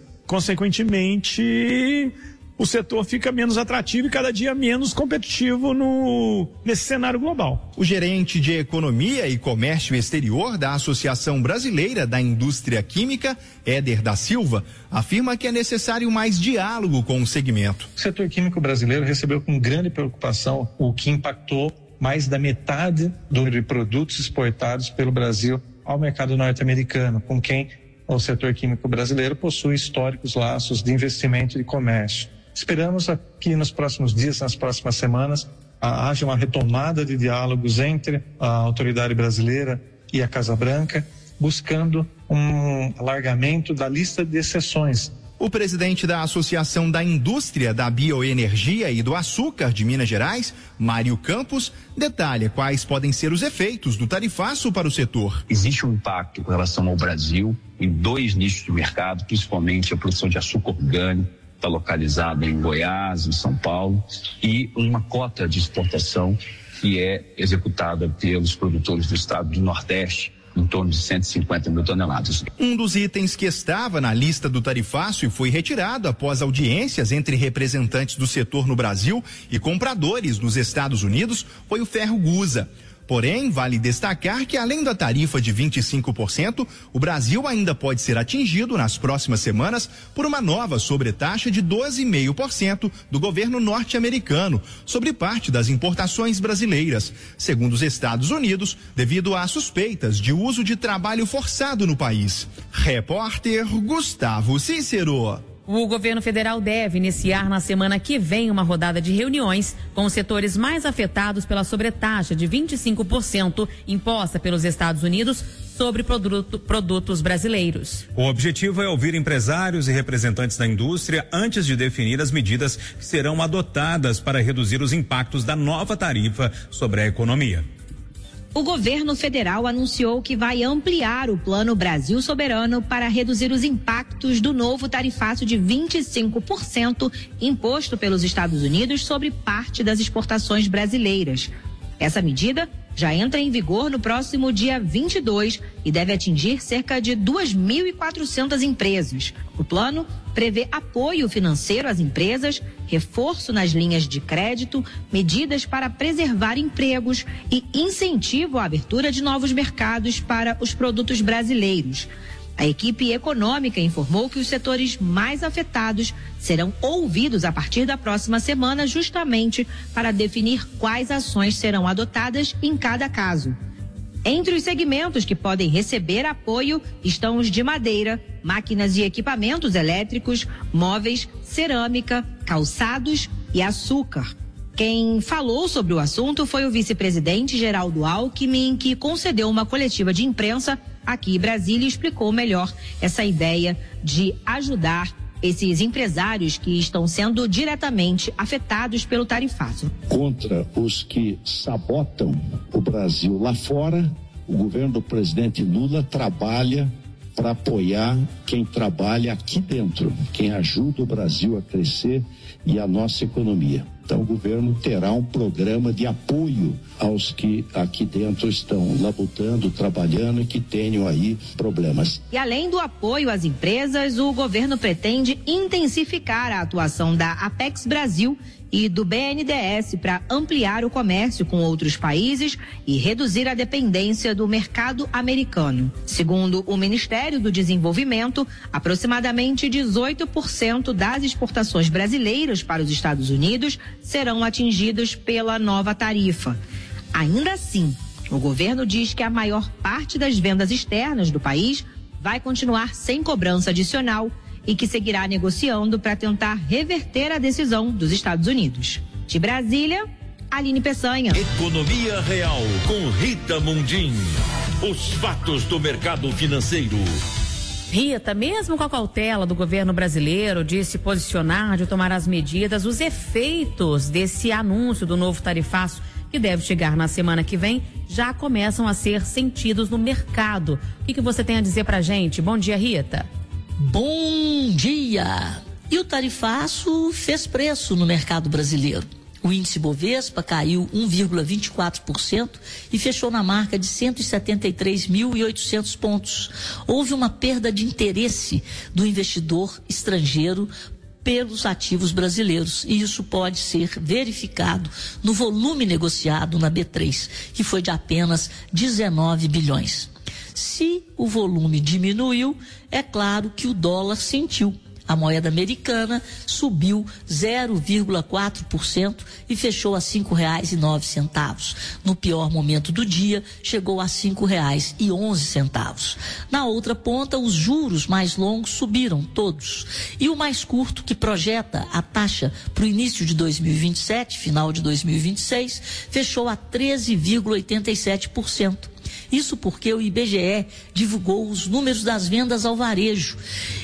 consequentemente o setor fica menos atrativo e cada dia menos competitivo no, nesse cenário global. O gerente de Economia e Comércio Exterior da Associação Brasileira da Indústria Química, Éder da Silva, afirma que é necessário mais diálogo com o segmento. O setor químico brasileiro recebeu com grande preocupação o que impactou mais da metade do número de produtos exportados pelo Brasil ao mercado norte-americano, com quem o setor químico brasileiro possui históricos laços de investimento e de comércio. Esperamos que nos próximos dias, nas próximas semanas, haja uma retomada de diálogos entre a autoridade brasileira e a Casa Branca, buscando um alargamento da lista de exceções. O presidente da Associação da Indústria da Bioenergia e do Açúcar de Minas Gerais, Mário Campos, detalha quais podem ser os efeitos do tarifaço para o setor. Existe um impacto com relação ao Brasil em dois nichos de mercado, principalmente a produção de açúcar orgânico, está localizada em Goiás, em São Paulo, e uma cota de exportação que é executada pelos produtores do estado do Nordeste, em torno de cento e cinquenta mil toneladas. Um dos itens que estava na lista do tarifaço e foi retirado após audiências entre representantes do setor no Brasil e compradores nos Estados Unidos foi o ferro gusa. Porém, vale destacar que além da tarifa de vinte e cinco por cento, o Brasil ainda pode ser atingido nas próximas semanas por uma nova sobretaxa de doze vírgula cinco por cento do governo norte-americano sobre parte das importações brasileiras, segundo os Estados Unidos, devido a suspeitas de uso de trabalho forçado no país. Repórter Gustavo Cícero. O governo federal deve iniciar na semana que vem uma rodada de reuniões com os setores mais afetados pela sobretaxa de vinte e cinco por cento imposta pelos Estados Unidos sobre produto, produtos brasileiros. O objetivo é ouvir empresários e representantes da indústria antes de definir as medidas que serão adotadas para reduzir os impactos da nova tarifa sobre a economia. O governo federal anunciou que vai ampliar o Plano Brasil Soberano para reduzir os impactos do novo tarifaço de vinte e cinco por cento imposto pelos Estados Unidos sobre parte das exportações brasileiras. Essa medida já entra em vigor no próximo dia vinte e dois e deve atingir cerca de duas mil e quatrocentas empresas. O plano prevê apoio financeiro às empresas, reforço nas linhas de crédito, medidas para preservar empregos e incentivo à abertura de novos mercados para os produtos brasileiros. A equipe econômica informou que os setores mais afetados serão ouvidos a partir da próxima semana, justamente para definir quais ações serão adotadas em cada caso. Entre os segmentos que podem receber apoio estão os de madeira, máquinas e equipamentos elétricos, móveis, cerâmica, calçados e açúcar. Quem falou sobre o assunto foi o vice-presidente Geraldo Alckmin, que concedeu uma coletiva de imprensa aqui em Brasília e explicou melhor essa ideia de ajudar esses empresários que estão sendo diretamente afetados pelo tarifaço. Contra os que sabotam o Brasil lá fora, o governo do presidente Lula trabalha para apoiar quem trabalha aqui dentro, quem ajuda o Brasil a crescer e a nossa economia. Então o governo terá um programa de apoio aos que aqui dentro estão labutando, trabalhando e que tenham aí problemas. E além do apoio às empresas, o governo pretende intensificar a atuação da Apex Brasil e do B N D E S para ampliar o comércio com outros países e reduzir a dependência do mercado americano. Segundo o Ministério do Desenvolvimento, aproximadamente dezoito por cento das exportações brasileiras para os Estados Unidos serão atingidas pela nova tarifa. Ainda assim, o governo diz que a maior parte das vendas externas do país vai continuar sem cobrança adicional e que seguirá negociando para tentar reverter a decisão dos Estados Unidos. De Brasília, Aline Peçanha. Economia Real com Rita Mundim. Os fatos do mercado financeiro. Rita, mesmo com a cautela do governo brasileiro de se posicionar, de tomar as medidas, os efeitos desse anúncio do novo tarifaço que deve chegar na semana que vem, já começam a ser sentidos no mercado. O que, que você tem a dizer pra gente? Bom dia, Rita. Bom dia! E o tarifaço fez preço no mercado brasileiro. O índice Bovespa caiu um vírgula vinte e quatro por cento e fechou na marca de cento e setenta e três mil e oitocentos pontos. Houve uma perda de interesse do investidor estrangeiro pelos ativos brasileiros, e isso pode ser verificado no volume negociado na B três, que foi de apenas dezenove bilhões. Se o volume diminuiu, é claro que o dólar sentiu. A moeda americana subiu zero vírgula quatro por cento e fechou a cinco reais e nove centavos. No pior momento do dia, chegou a cinco reais e onze centavos. Na outra ponta, os juros mais longos subiram todos. E o mais curto, que projeta a taxa para o início de dois mil e vinte e sete, final de dois mil e vinte e seis, fechou a treze vírgula oitenta e sete por cento. Isso porque o I B G E divulgou os números das vendas ao varejo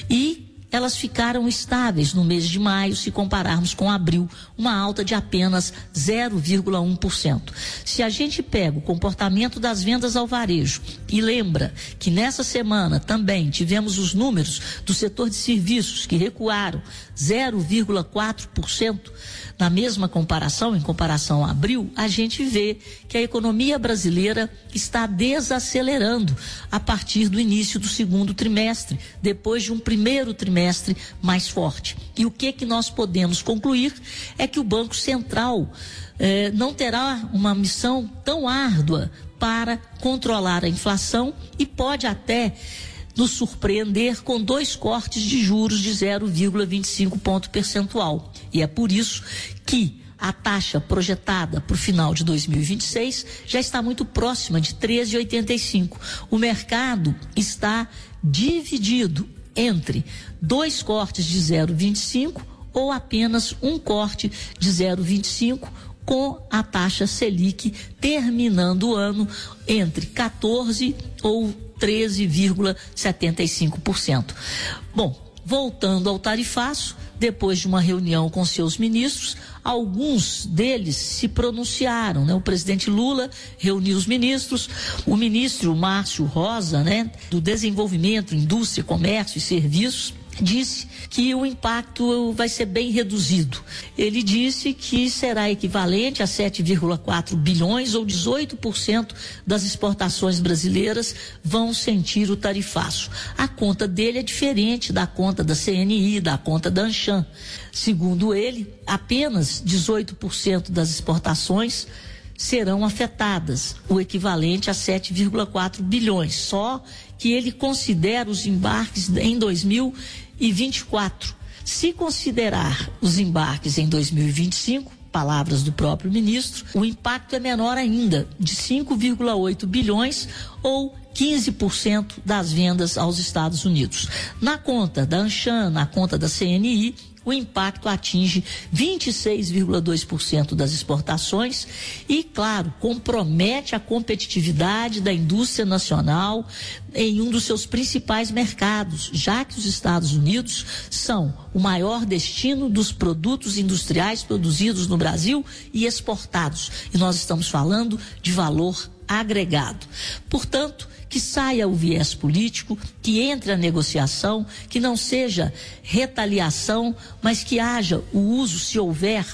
e elas ficaram estáveis no mês de maio, se compararmos com abril, uma alta de apenas zero vírgula um por cento. Se a gente pega o comportamento das vendas ao varejo e lembra que nessa semana também tivemos os números do setor de serviços que recuaram zero vírgula quatro por cento, na mesma comparação, em comparação a abril, a gente vê que a economia brasileira está desacelerando a partir do início do segundo trimestre, depois de um primeiro trimestre mais forte. E o que que nós podemos concluir é que o Banco Central eh, não terá uma missão tão árdua para controlar a inflação e pode até nos surpreender com dois cortes de juros de zero vírgula vinte e cinco ponto percentual. E é por isso que a taxa projetada para o final de dois mil e vinte e seis já está muito próxima de treze vírgula oitenta e cinco. O mercado está dividido entre dois cortes de zero vírgula vinte e cinco ou apenas um corte de zero vírgula vinte e cinco, com a taxa Selic terminando o ano entre quatorze ou treze vírgula setenta e cinco por cento. Bom, voltando ao tarifaço, depois de uma reunião com seus ministros, alguns deles se pronunciaram, né? O presidente Lula reuniu os ministros, o ministro Márcio Rosa, né, do Desenvolvimento, Indústria, Comércio e Serviços, disse que o impacto vai ser bem reduzido. Ele disse que será equivalente a sete vírgula quatro bilhões ou dezoito por cento das exportações brasileiras vão sentir o tarifaço. A conta dele é diferente da conta da C N I, da conta da Anshan. Segundo ele, apenas dezoito por cento das exportações serão afetadas, o equivalente a sete vírgula quatro bilhões. Só que ele considera os embarques em dois mil e vinte e quatro. Se considerar os embarques em dois mil e vinte e cinco, palavras do próprio ministro, o impacto é menor ainda, de cinco vírgula oito bilhões ou quinze por cento das vendas aos Estados Unidos. Na conta da Anshan, na conta da C N I, o impacto atinge vinte e seis vírgula dois por cento das exportações e, claro, compromete a competitividade da indústria nacional em um dos seus principais mercados, já que os Estados Unidos são o maior destino dos produtos industriais produzidos no Brasil e exportados. E nós estamos falando de valor agregado. Portanto, que saia o viés político, que entre a negociação, que não seja retaliação, mas que haja o uso, se houver,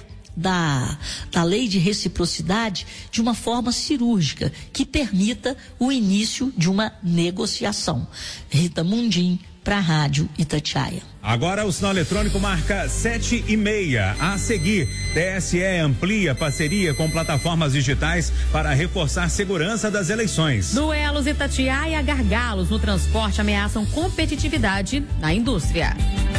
da, da lei de reciprocidade de uma forma cirúrgica, que permita o início de uma negociação. Rita Mundim, para a Rádio Itatiaia. Agora o sinal eletrônico marca sete e meia. A seguir, T S E amplia parceria com plataformas digitais para reforçar segurança das eleições. Duelos Itatiaia, gargalos no transporte ameaçam competitividade na indústria.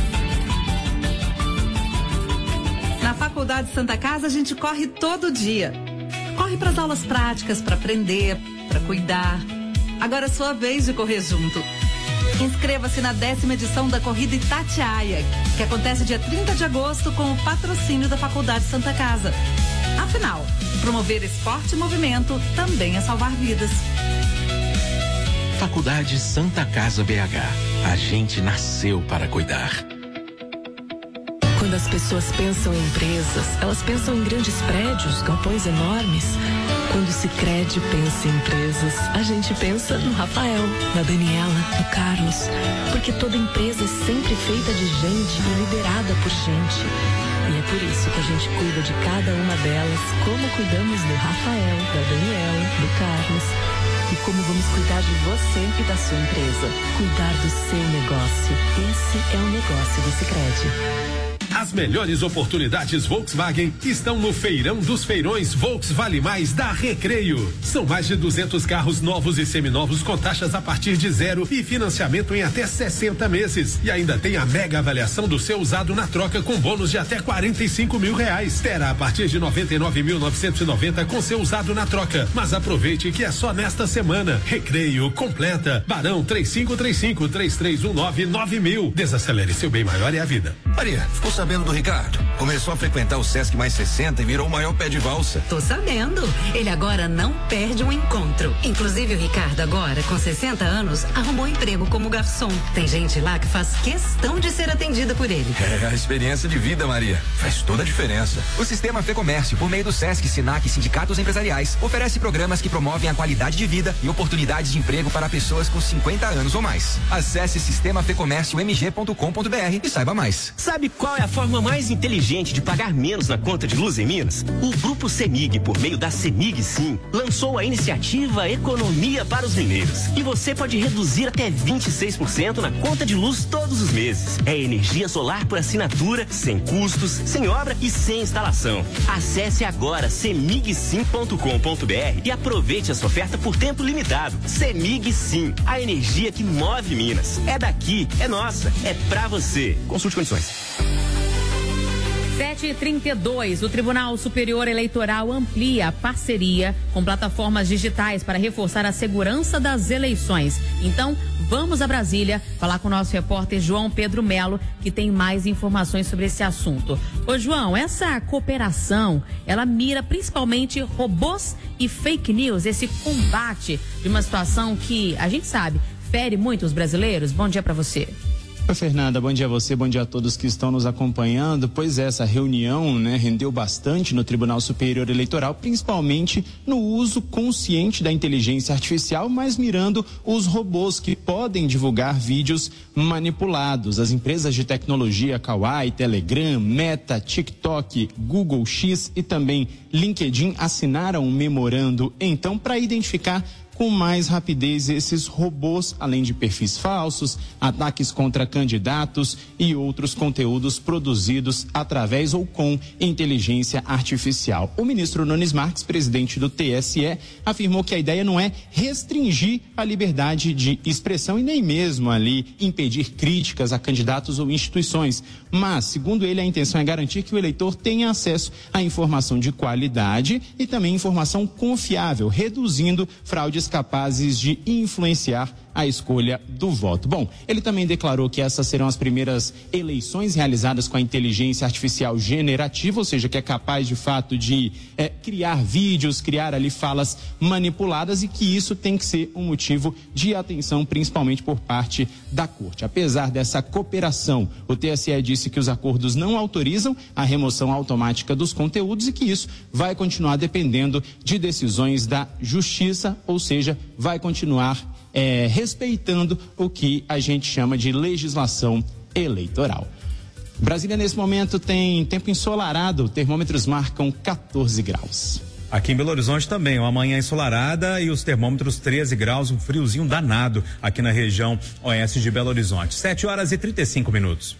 Na Faculdade Santa Casa a gente corre todo dia. Corre para as aulas práticas, para aprender, para cuidar. Agora é sua vez de correr junto. Inscreva-se na décima edição da Corrida Itatiaia, que acontece dia trinta de agosto com o patrocínio da Faculdade Santa Casa. Afinal, promover esporte e movimento também é salvar vidas. Faculdade Santa Casa B H. A gente nasceu para cuidar. quando as pessoas pensam em empresas, elas pensam em grandes prédios, galpões enormes. Quando o Sicredi pensa em empresas, a gente pensa no Rafael, na Daniela, no Carlos. Porque toda empresa é sempre feita de gente e liderada por gente. E é por isso que a gente cuida de cada uma delas, como cuidamos do Rafael, da Daniela, do Carlos. E como vamos cuidar de você e da sua empresa. Cuidar do seu negócio. Esse é o negócio do Sicredi. As melhores oportunidades Volkswagen estão no Feirão dos Feirões Volks Vale Mais da Recreio. São mais de duzentos carros novos e seminovos com taxas a partir de zero e financiamento em até sessenta meses. E ainda tem a mega avaliação do seu usado na troca com bônus de até quarenta e cinco mil reais. Terá a partir de noventa e nove mil novecentos e noventa com seu usado na troca. Mas aproveite que é só nesta semana. Recreio completa. Barão três cinco três cinco, três três um nove, nove mil. Desacelere, seu bem maior é a vida. Maria, ficou sabendo do Ricardo? Começou a frequentar o Sesc Mais sessenta e virou o maior pé de valsa. Tô sabendo. Ele agora não perde um encontro. Inclusive o Ricardo agora, com sessenta anos, arrumou emprego como garçom. Tem gente lá que faz questão de ser atendida por ele. É a experiência de vida, Maria. Faz toda a diferença. O Sistema Fê Comércio, por meio do Sesc, Sinac e sindicatos empresariais, oferece programas que promovem a qualidade de vida e oportunidades de emprego para pessoas com cinquenta anos ou mais. Acesse sistema fê comércio m g ponto com ponto b r e saiba mais. Sabe qual é a forma mais inteligente de pagar menos na conta de luz em Minas? O Grupo CEMIG, por meio da CEMIG Sim, lançou a iniciativa Economia para os Mineiros. E você pode reduzir até vinte e seis por cento na conta de luz todos os meses. É energia solar por assinatura, sem custos, sem obra e sem instalação. Acesse agora cemig sim ponto com ponto b r e aproveite essa oferta por tempo limitado. CEMIG Sim, a energia que move Minas. É daqui, é nossa, é pra você. Consulte condições. sete e trinta e dois, o Tribunal Superior Eleitoral amplia a parceria com plataformas digitais para reforçar a segurança das eleições. Então, vamos a Brasília falar com o nosso repórter João Pedro Melo, que tem mais informações sobre esse assunto. Ô João, essa cooperação, ela mira principalmente robôs e fake news, esse combate de uma situação que, a gente sabe, fere muito os brasileiros. Bom dia para você. Oi, Fernanda, bom dia a você, bom dia a todos que estão nos acompanhando. Pois é, essa reunião, né, rendeu bastante no Tribunal Superior Eleitoral, principalmente no uso consciente da inteligência artificial, mas mirando os robôs que podem divulgar vídeos manipulados. As empresas de tecnologia Kawaii, Telegram, Meta, TikTok, Google X e também LinkedIn assinaram um memorando, então, para identificar com mais rapidez esses robôs, além de perfis falsos, ataques contra candidatos e outros conteúdos produzidos através ou com inteligência artificial. O ministro Nunes Marques, presidente do T S E, afirmou que a ideia não é restringir a liberdade de expressão e nem mesmo ali impedir críticas a candidatos ou instituições, mas, segundo ele, a intenção é garantir que o eleitor tenha acesso à informação de qualidade e também informação confiável, reduzindo fraudes capazes de influenciar a escolha do voto. Bom, ele também declarou que essas serão as primeiras eleições realizadas com a inteligência artificial generativa, ou seja, que é capaz de fato de é, criar vídeos, criar ali falas manipuladas e que isso tem que ser um motivo de atenção, principalmente por parte da Corte. Apesar dessa cooperação, o T S E disse que os acordos não autorizam a remoção automática dos conteúdos e que isso vai continuar dependendo de decisões da Justiça, ou seja, vai continuar É, respeitando o que a gente chama de legislação eleitoral. Brasília, nesse momento, tem tempo ensolarado, termômetros marcam quatorze graus. Aqui em Belo Horizonte também, uma manhã ensolarada e os termômetros treze graus, um friozinho danado aqui na região oeste de Belo Horizonte. sete horas e trinta e cinco minutos.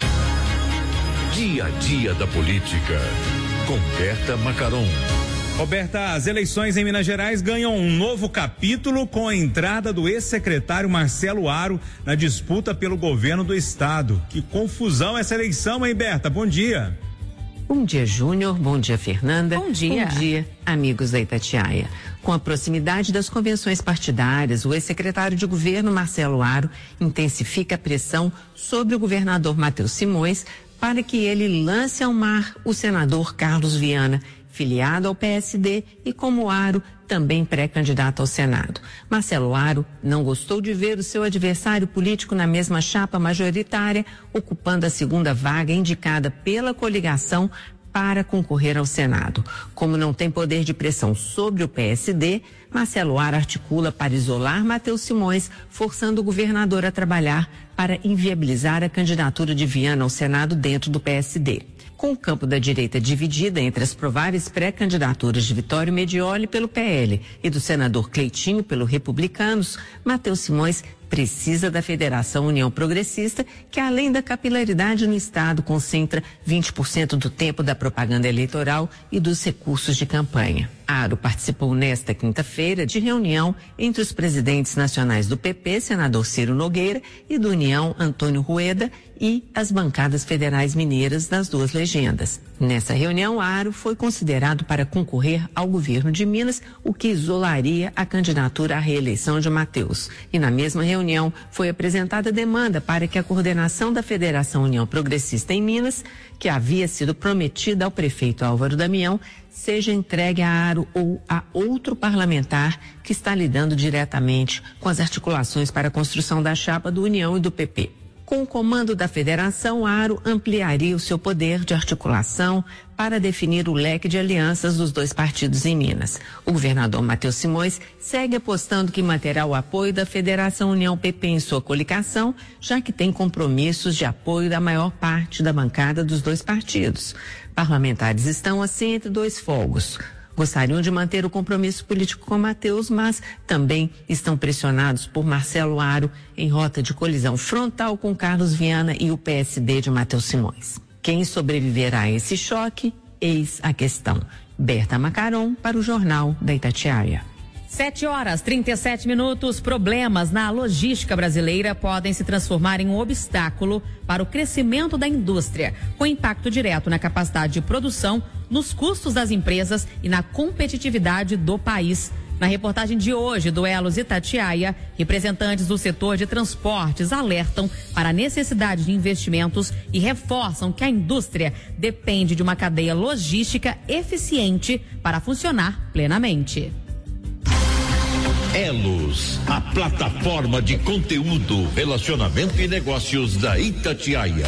Dia a dia da política, com Berta Macaron. Roberta, as eleições em Minas Gerais ganham um novo capítulo com a entrada do ex-secretário Marcelo Aro na disputa pelo governo do estado. Que confusão essa eleição, hein, Berta? Bom dia. Bom dia, Júnior. Bom dia, Fernanda. Bom dia. Bom dia, amigos da Itatiaia. Com a proximidade das convenções partidárias, o ex-secretário de governo Marcelo Aro intensifica a pressão sobre o governador Matheus Simões para que ele lance ao mar o senador Carlos Viana, filiado ao P S D, e como Aro, também pré-candidato ao Senado. Marcelo Aro não gostou de ver o seu adversário político na mesma chapa majoritária, ocupando a segunda vaga indicada pela coligação para concorrer ao Senado. Como não tem poder de pressão sobre o P S D, Marcelo Aro articula para isolar Matheus Simões, forçando o governador a trabalhar para inviabilizar a candidatura de Viana ao Senado dentro do P S D. Com o campo da direita dividido entre as prováveis pré-candidaturas de Vitório Medioli pelo P L e do senador Cleitinho pelo Republicanos, Matheus Simões precisa da Federação União Progressista, que além da capilaridade no Estado, concentra vinte por cento do tempo da propaganda eleitoral e dos recursos de campanha. Aro participou nesta quinta-feira de reunião entre os presidentes nacionais do P P, senador Ciro Nogueira, e do União, Antônio Rueda, e as bancadas federais mineiras das duas legendas. Nessa reunião, Aro foi considerado para concorrer ao governo de Minas, o que isolaria a candidatura à reeleição de Matheus. E na mesma reunião foi apresentada demanda para que a coordenação da Federação União Progressista em Minas, que havia sido prometida ao prefeito Álvaro Damião, seja entregue a Aro ou a outro parlamentar que está lidando diretamente com as articulações para a construção da chapa do União e do P P. Com o comando da federação, Aro ampliaria o seu poder de articulação para definir o leque de alianças dos dois partidos em Minas. O governador Matheus Simões segue apostando que manterá o apoio da Federação União P P em sua coligação, já que tem compromissos de apoio da maior parte da bancada dos dois partidos. Parlamentares estão assim entre dois fogos. Gostariam de manter o compromisso político com Matheus, mas também estão pressionados por Marcelo Aro em rota de colisão frontal com Carlos Viana e o P S D de Matheus Simões. Quem sobreviverá a esse choque? Eis a questão. Berta Macaron para o Jornal da Itatiaia. Sete horas, trinta e sete minutos. Problemas na logística brasileira podem se transformar em um obstáculo para o crescimento da indústria, com impacto direto na capacidade de produção, nos custos das empresas e na competitividade do país. Na reportagem de hoje do Elos Itatiaia, representantes do setor de transportes alertam para a necessidade de investimentos e reforçam que a indústria depende de uma cadeia logística eficiente para funcionar plenamente. Elos, a plataforma de conteúdo, relacionamento e negócios da Itatiaia.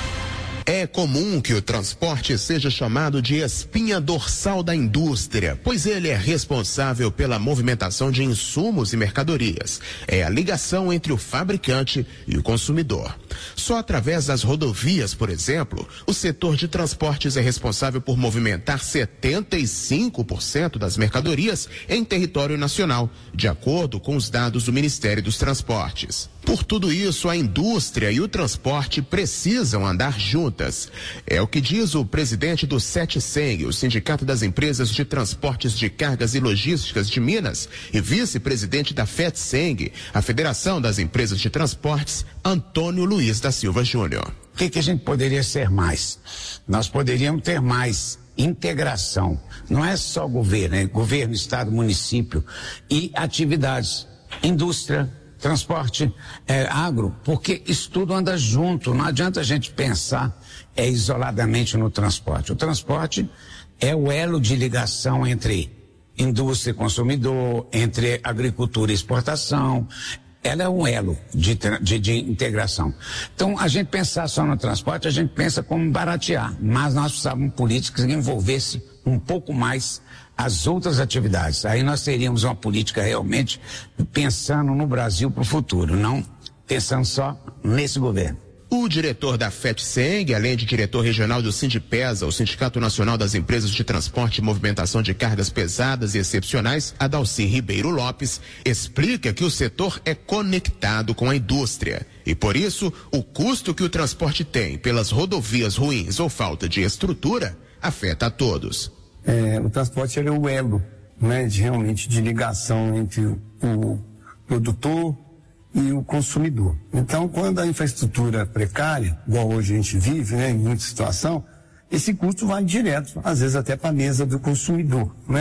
É comum que o transporte seja chamado de espinha dorsal da indústria, pois ele é responsável pela movimentação de insumos e mercadorias. É a ligação entre o fabricante e o consumidor. Só através das rodovias, por exemplo, o setor de transportes é responsável por movimentar setenta e cinco por cento das mercadorias em território nacional, de acordo com os dados do Ministério dos Transportes. Por tudo isso, a indústria e o transporte precisam andar juntas. É o que diz o presidente do SETSENG, o Sindicato das Empresas de Transportes de Cargas e Logísticas de Minas, e vice-presidente da FETSENG, a Federação das Empresas de Transportes, Antônio Luiz da Silva Júnior. O que, que a gente poderia ser mais? Nós poderíamos ter mais integração. Não é só governo, é governo, estado, município e atividades, indústria, transporte, é, agro, porque isso tudo anda junto. Não adianta a gente pensar é, isoladamente no transporte. O transporte é o elo de ligação entre indústria e consumidor, entre agricultura e exportação. Ela é um elo de, de, de integração. Então, a gente pensar só no transporte, a gente pensa como baratear, mas nós precisávamos políticas que envolvessem um pouco mais as outras atividades. Aí nós teríamos uma política realmente pensando no Brasil para o futuro, não pensando só nesse governo. O diretor da FETSENG, além de diretor regional do Sindipesa, o Sindicato Nacional das Empresas de Transporte e Movimentação de Cargas Pesadas e Excepcionais, Adalci Ribeiro Lopes, explica que o setor é conectado com a indústria e, por isso, o custo que o transporte tem pelas rodovias ruins ou falta de estrutura afeta a todos. É, o transporte é o elo, né, de, realmente de ligação entre o produtor e o consumidor. Então, quando a infraestrutura é precária, igual hoje a gente vive, né, em muita situação, esse custo vai direto, às vezes até para a mesa do consumidor, né?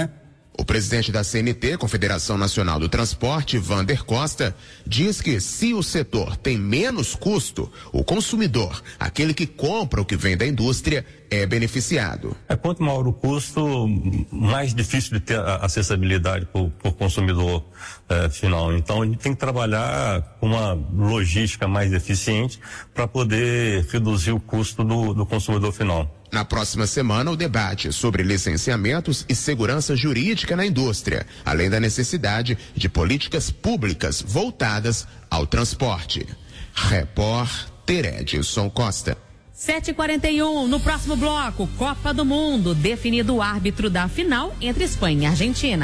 O presidente da C N T, Confederação Nacional do Transporte, Vander Costa, diz que se o setor tem menos custo, o consumidor, aquele que compra o que vem da indústria, é beneficiado. É, quanto maior o custo, mais difícil de ter a acessibilidade para o consumidor é, final. Então a gente tem que trabalhar com uma logística mais eficiente para poder reduzir o custo do, do consumidor final. Na próxima semana, o debate sobre licenciamentos e segurança jurídica na indústria, além da necessidade de políticas públicas voltadas ao transporte. Repórter Edson Costa. sete e quarenta e um, no próximo bloco, Copa do Mundo, definido o árbitro da final entre Espanha e Argentina.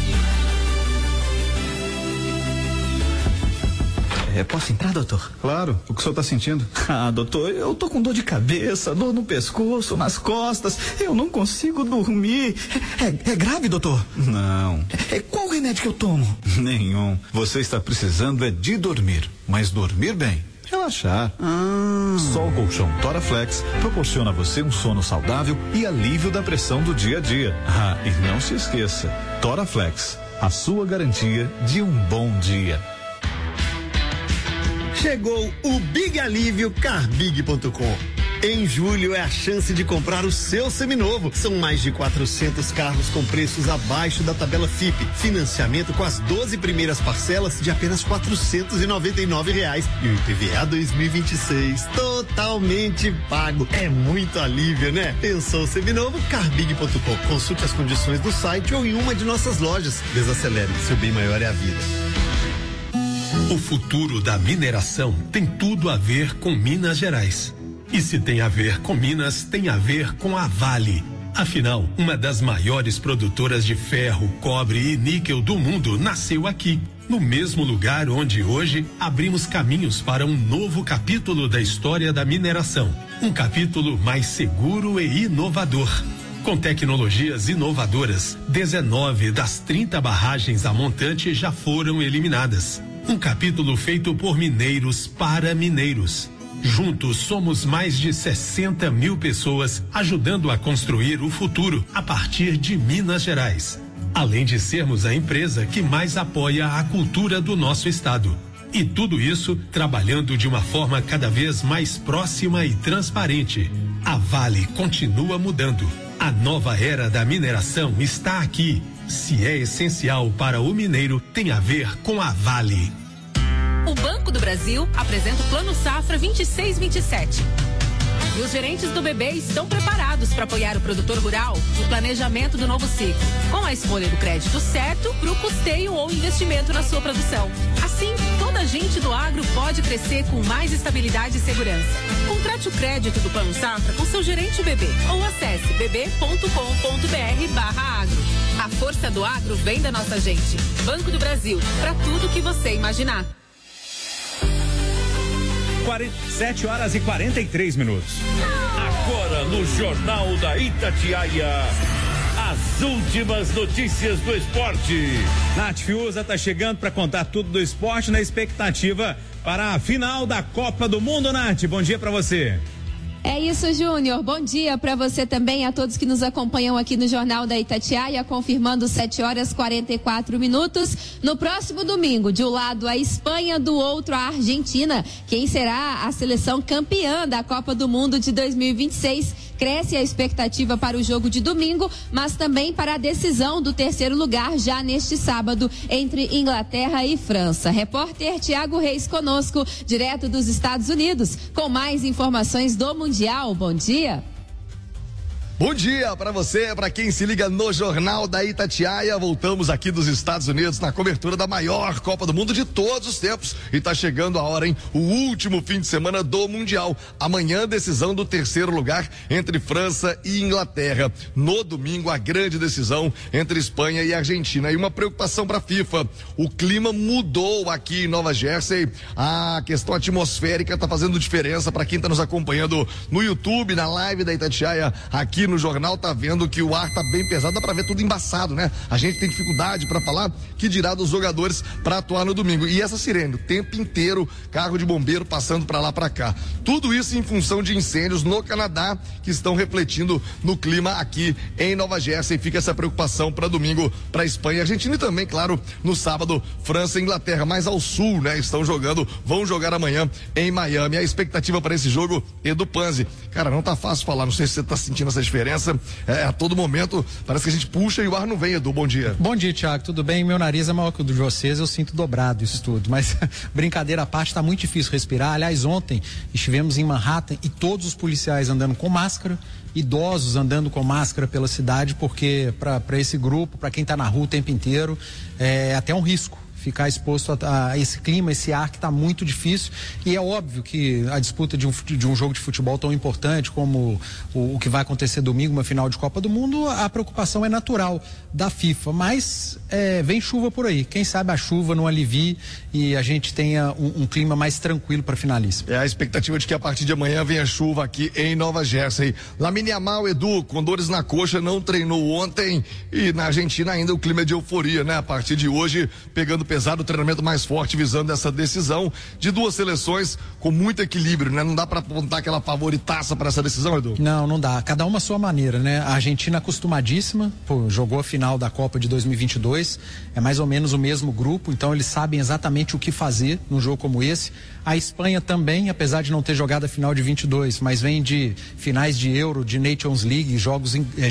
É, posso entrar, doutor? Claro. O que o senhor tá sentindo? Ah, doutor, eu tô com dor de cabeça, dor no pescoço, nas costas. Eu não consigo dormir. É, é grave, doutor? Não. É, qual remédio que eu tomo? Nenhum. Você está precisando é de dormir, mas dormir bem. Relaxar. Ah. Só o colchão Toraflex proporciona a você um sono saudável e alívio da pressão do dia a dia. Ah, e não se esqueça, Toraflex, a sua garantia de um bom dia. Chegou o Big Alívio Carbig ponto com. Em julho é a chance de comprar o seu seminovo. São mais de quatrocentos carros com preços abaixo da tabela F I P. Financiamento com as doze primeiras parcelas de apenas quatrocentos e noventa e nove reais. E o I P V A dois mil e vinte e seis totalmente pago. É muito alívio, né? Pensou seminovo? Carbig ponto com. Consulte as condições do site ou em uma de nossas lojas. Desacelere, seu bem maior é a vida. O futuro da mineração tem tudo a ver com Minas Gerais. E se tem a ver com Minas, tem a ver com a Vale. Afinal, uma das maiores produtoras de ferro, cobre e níquel do mundo nasceu aqui, no mesmo lugar onde hoje abrimos caminhos para um novo capítulo da história da mineração. Um capítulo mais seguro e inovador. Com tecnologias inovadoras, dezenove das trinta barragens a montante já foram eliminadas. Um capítulo feito por mineiros para mineiros. Juntos somos mais de sessenta mil pessoas ajudando a construir o futuro a partir de Minas Gerais. Além de sermos a empresa que mais apoia a cultura do nosso estado. E tudo isso trabalhando de uma forma cada vez mais próxima e transparente. A Vale continua mudando. A nova era da mineração está aqui. Se é essencial para o mineiro, tem a ver com a Vale. O Banco do Brasil apresenta o Plano Safra vinte e seis vinte e sete. E os gerentes do B B estão preparados para apoiar o produtor rural no planejamento do novo ciclo, com a escolha do crédito certo para o custeio ou investimento na sua produção. Assim, toda a gente do agro pode crescer com mais estabilidade e segurança. Contrate o crédito do Plano Safra com seu gerente B B ou acesse b b ponto com ponto b r barra agro. A força do agro vem da nossa gente. Banco do Brasil, para tudo que você imaginar. sete horas e quarenta e três minutos. Agora no Jornal da Itatiaia, as últimas notícias do esporte. Nath Fiuza tá chegando para contar tudo do esporte na expectativa para a final da Copa do Mundo. Nath, bom dia para você. É isso, Júnior. Bom dia para você também, a todos que nos acompanham aqui no Jornal da Itatiaia, confirmando sete horas e quarenta e quatro minutos. No próximo domingo, de um lado a Espanha, do outro a Argentina. Quem será a seleção campeã da Copa do Mundo de dois mil e vinte e seis? Cresce a expectativa para o jogo de domingo, mas também para a decisão do terceiro lugar já neste sábado entre Inglaterra e França. Repórter Tiago Reis conosco, direto dos Estados Unidos, com mais informações do Mundial. Bom dia. Bom dia para você, para quem se liga no Jornal da Itatiaia. Voltamos aqui dos Estados Unidos na cobertura da maior Copa do Mundo de todos os tempos. E tá chegando a hora, hein? O último fim de semana do Mundial. Amanhã, decisão do terceiro lugar entre França e Inglaterra. No domingo, a grande decisão entre Espanha e Argentina. E uma preocupação para a FIFA. O clima mudou aqui em Nova Jersey. A questão atmosférica tá fazendo diferença para quem tá nos acompanhando no YouTube, na live da Itatiaia, aqui no jornal tá vendo que o ar tá bem pesado, dá pra ver tudo embaçado, né? A gente tem dificuldade para falar, que dirá dos jogadores para atuar no domingo. E essa sirene, o tempo inteiro, carro de bombeiro passando para lá para cá. Tudo isso em função de incêndios no Canadá que estão refletindo no clima aqui em Nova Jersey. Fica essa preocupação para domingo para Espanha e Argentina e também, claro, no sábado, França e Inglaterra, mais ao sul, né? Estão jogando, vão jogar amanhã em Miami. A expectativa para esse jogo, Edu Panzi. Cara, não tá fácil falar, não sei se você tá sentindo essa diferença. É, a todo momento, parece que a gente puxa e o ar não vem, Edu. Bom dia. Bom dia, Thiago. Tudo bem? Meu nariz é maior que o de vocês, eu sinto dobrado isso tudo. Mas, brincadeira à parte, tá muito difícil respirar. Aliás, ontem estivemos em Manhattan e todos os policiais andando com máscara, idosos andando com máscara pela cidade, porque para esse grupo, para quem tá na rua o tempo inteiro, é até um risco ficar exposto a, a esse clima, esse ar que está muito difícil. E é óbvio que a disputa de um, de um jogo de futebol tão importante como o, o que vai acontecer domingo, uma final de Copa do Mundo, a preocupação é natural da FIFA, mas é, vem chuva por aí. Quem sabe a chuva não alivie e a gente tenha um, um clima mais tranquilo para finalíssima. É a expectativa de que a partir de amanhã venha chuva aqui em Nova Jersey. Lamine Yamal, Edu, com dores na coxa, não treinou ontem e na Argentina ainda o clima é de euforia, né? A partir de hoje, pegando pesado, o treinamento mais forte visando essa decisão de duas seleções com muito equilíbrio, né? Não dá para apontar aquela favoritaça para essa decisão, Edu? Não, não dá. Cada uma a sua maneira, né? A Argentina acostumadíssima, pô, jogou a final da Copa de dois mil e vinte e dois, é mais ou menos o mesmo grupo, então eles sabem exatamente o que fazer num jogo como esse. A Espanha também, apesar de não ter jogado a final de vinte e dois, mas vem de finais de Euro, de Nations League, jogos em,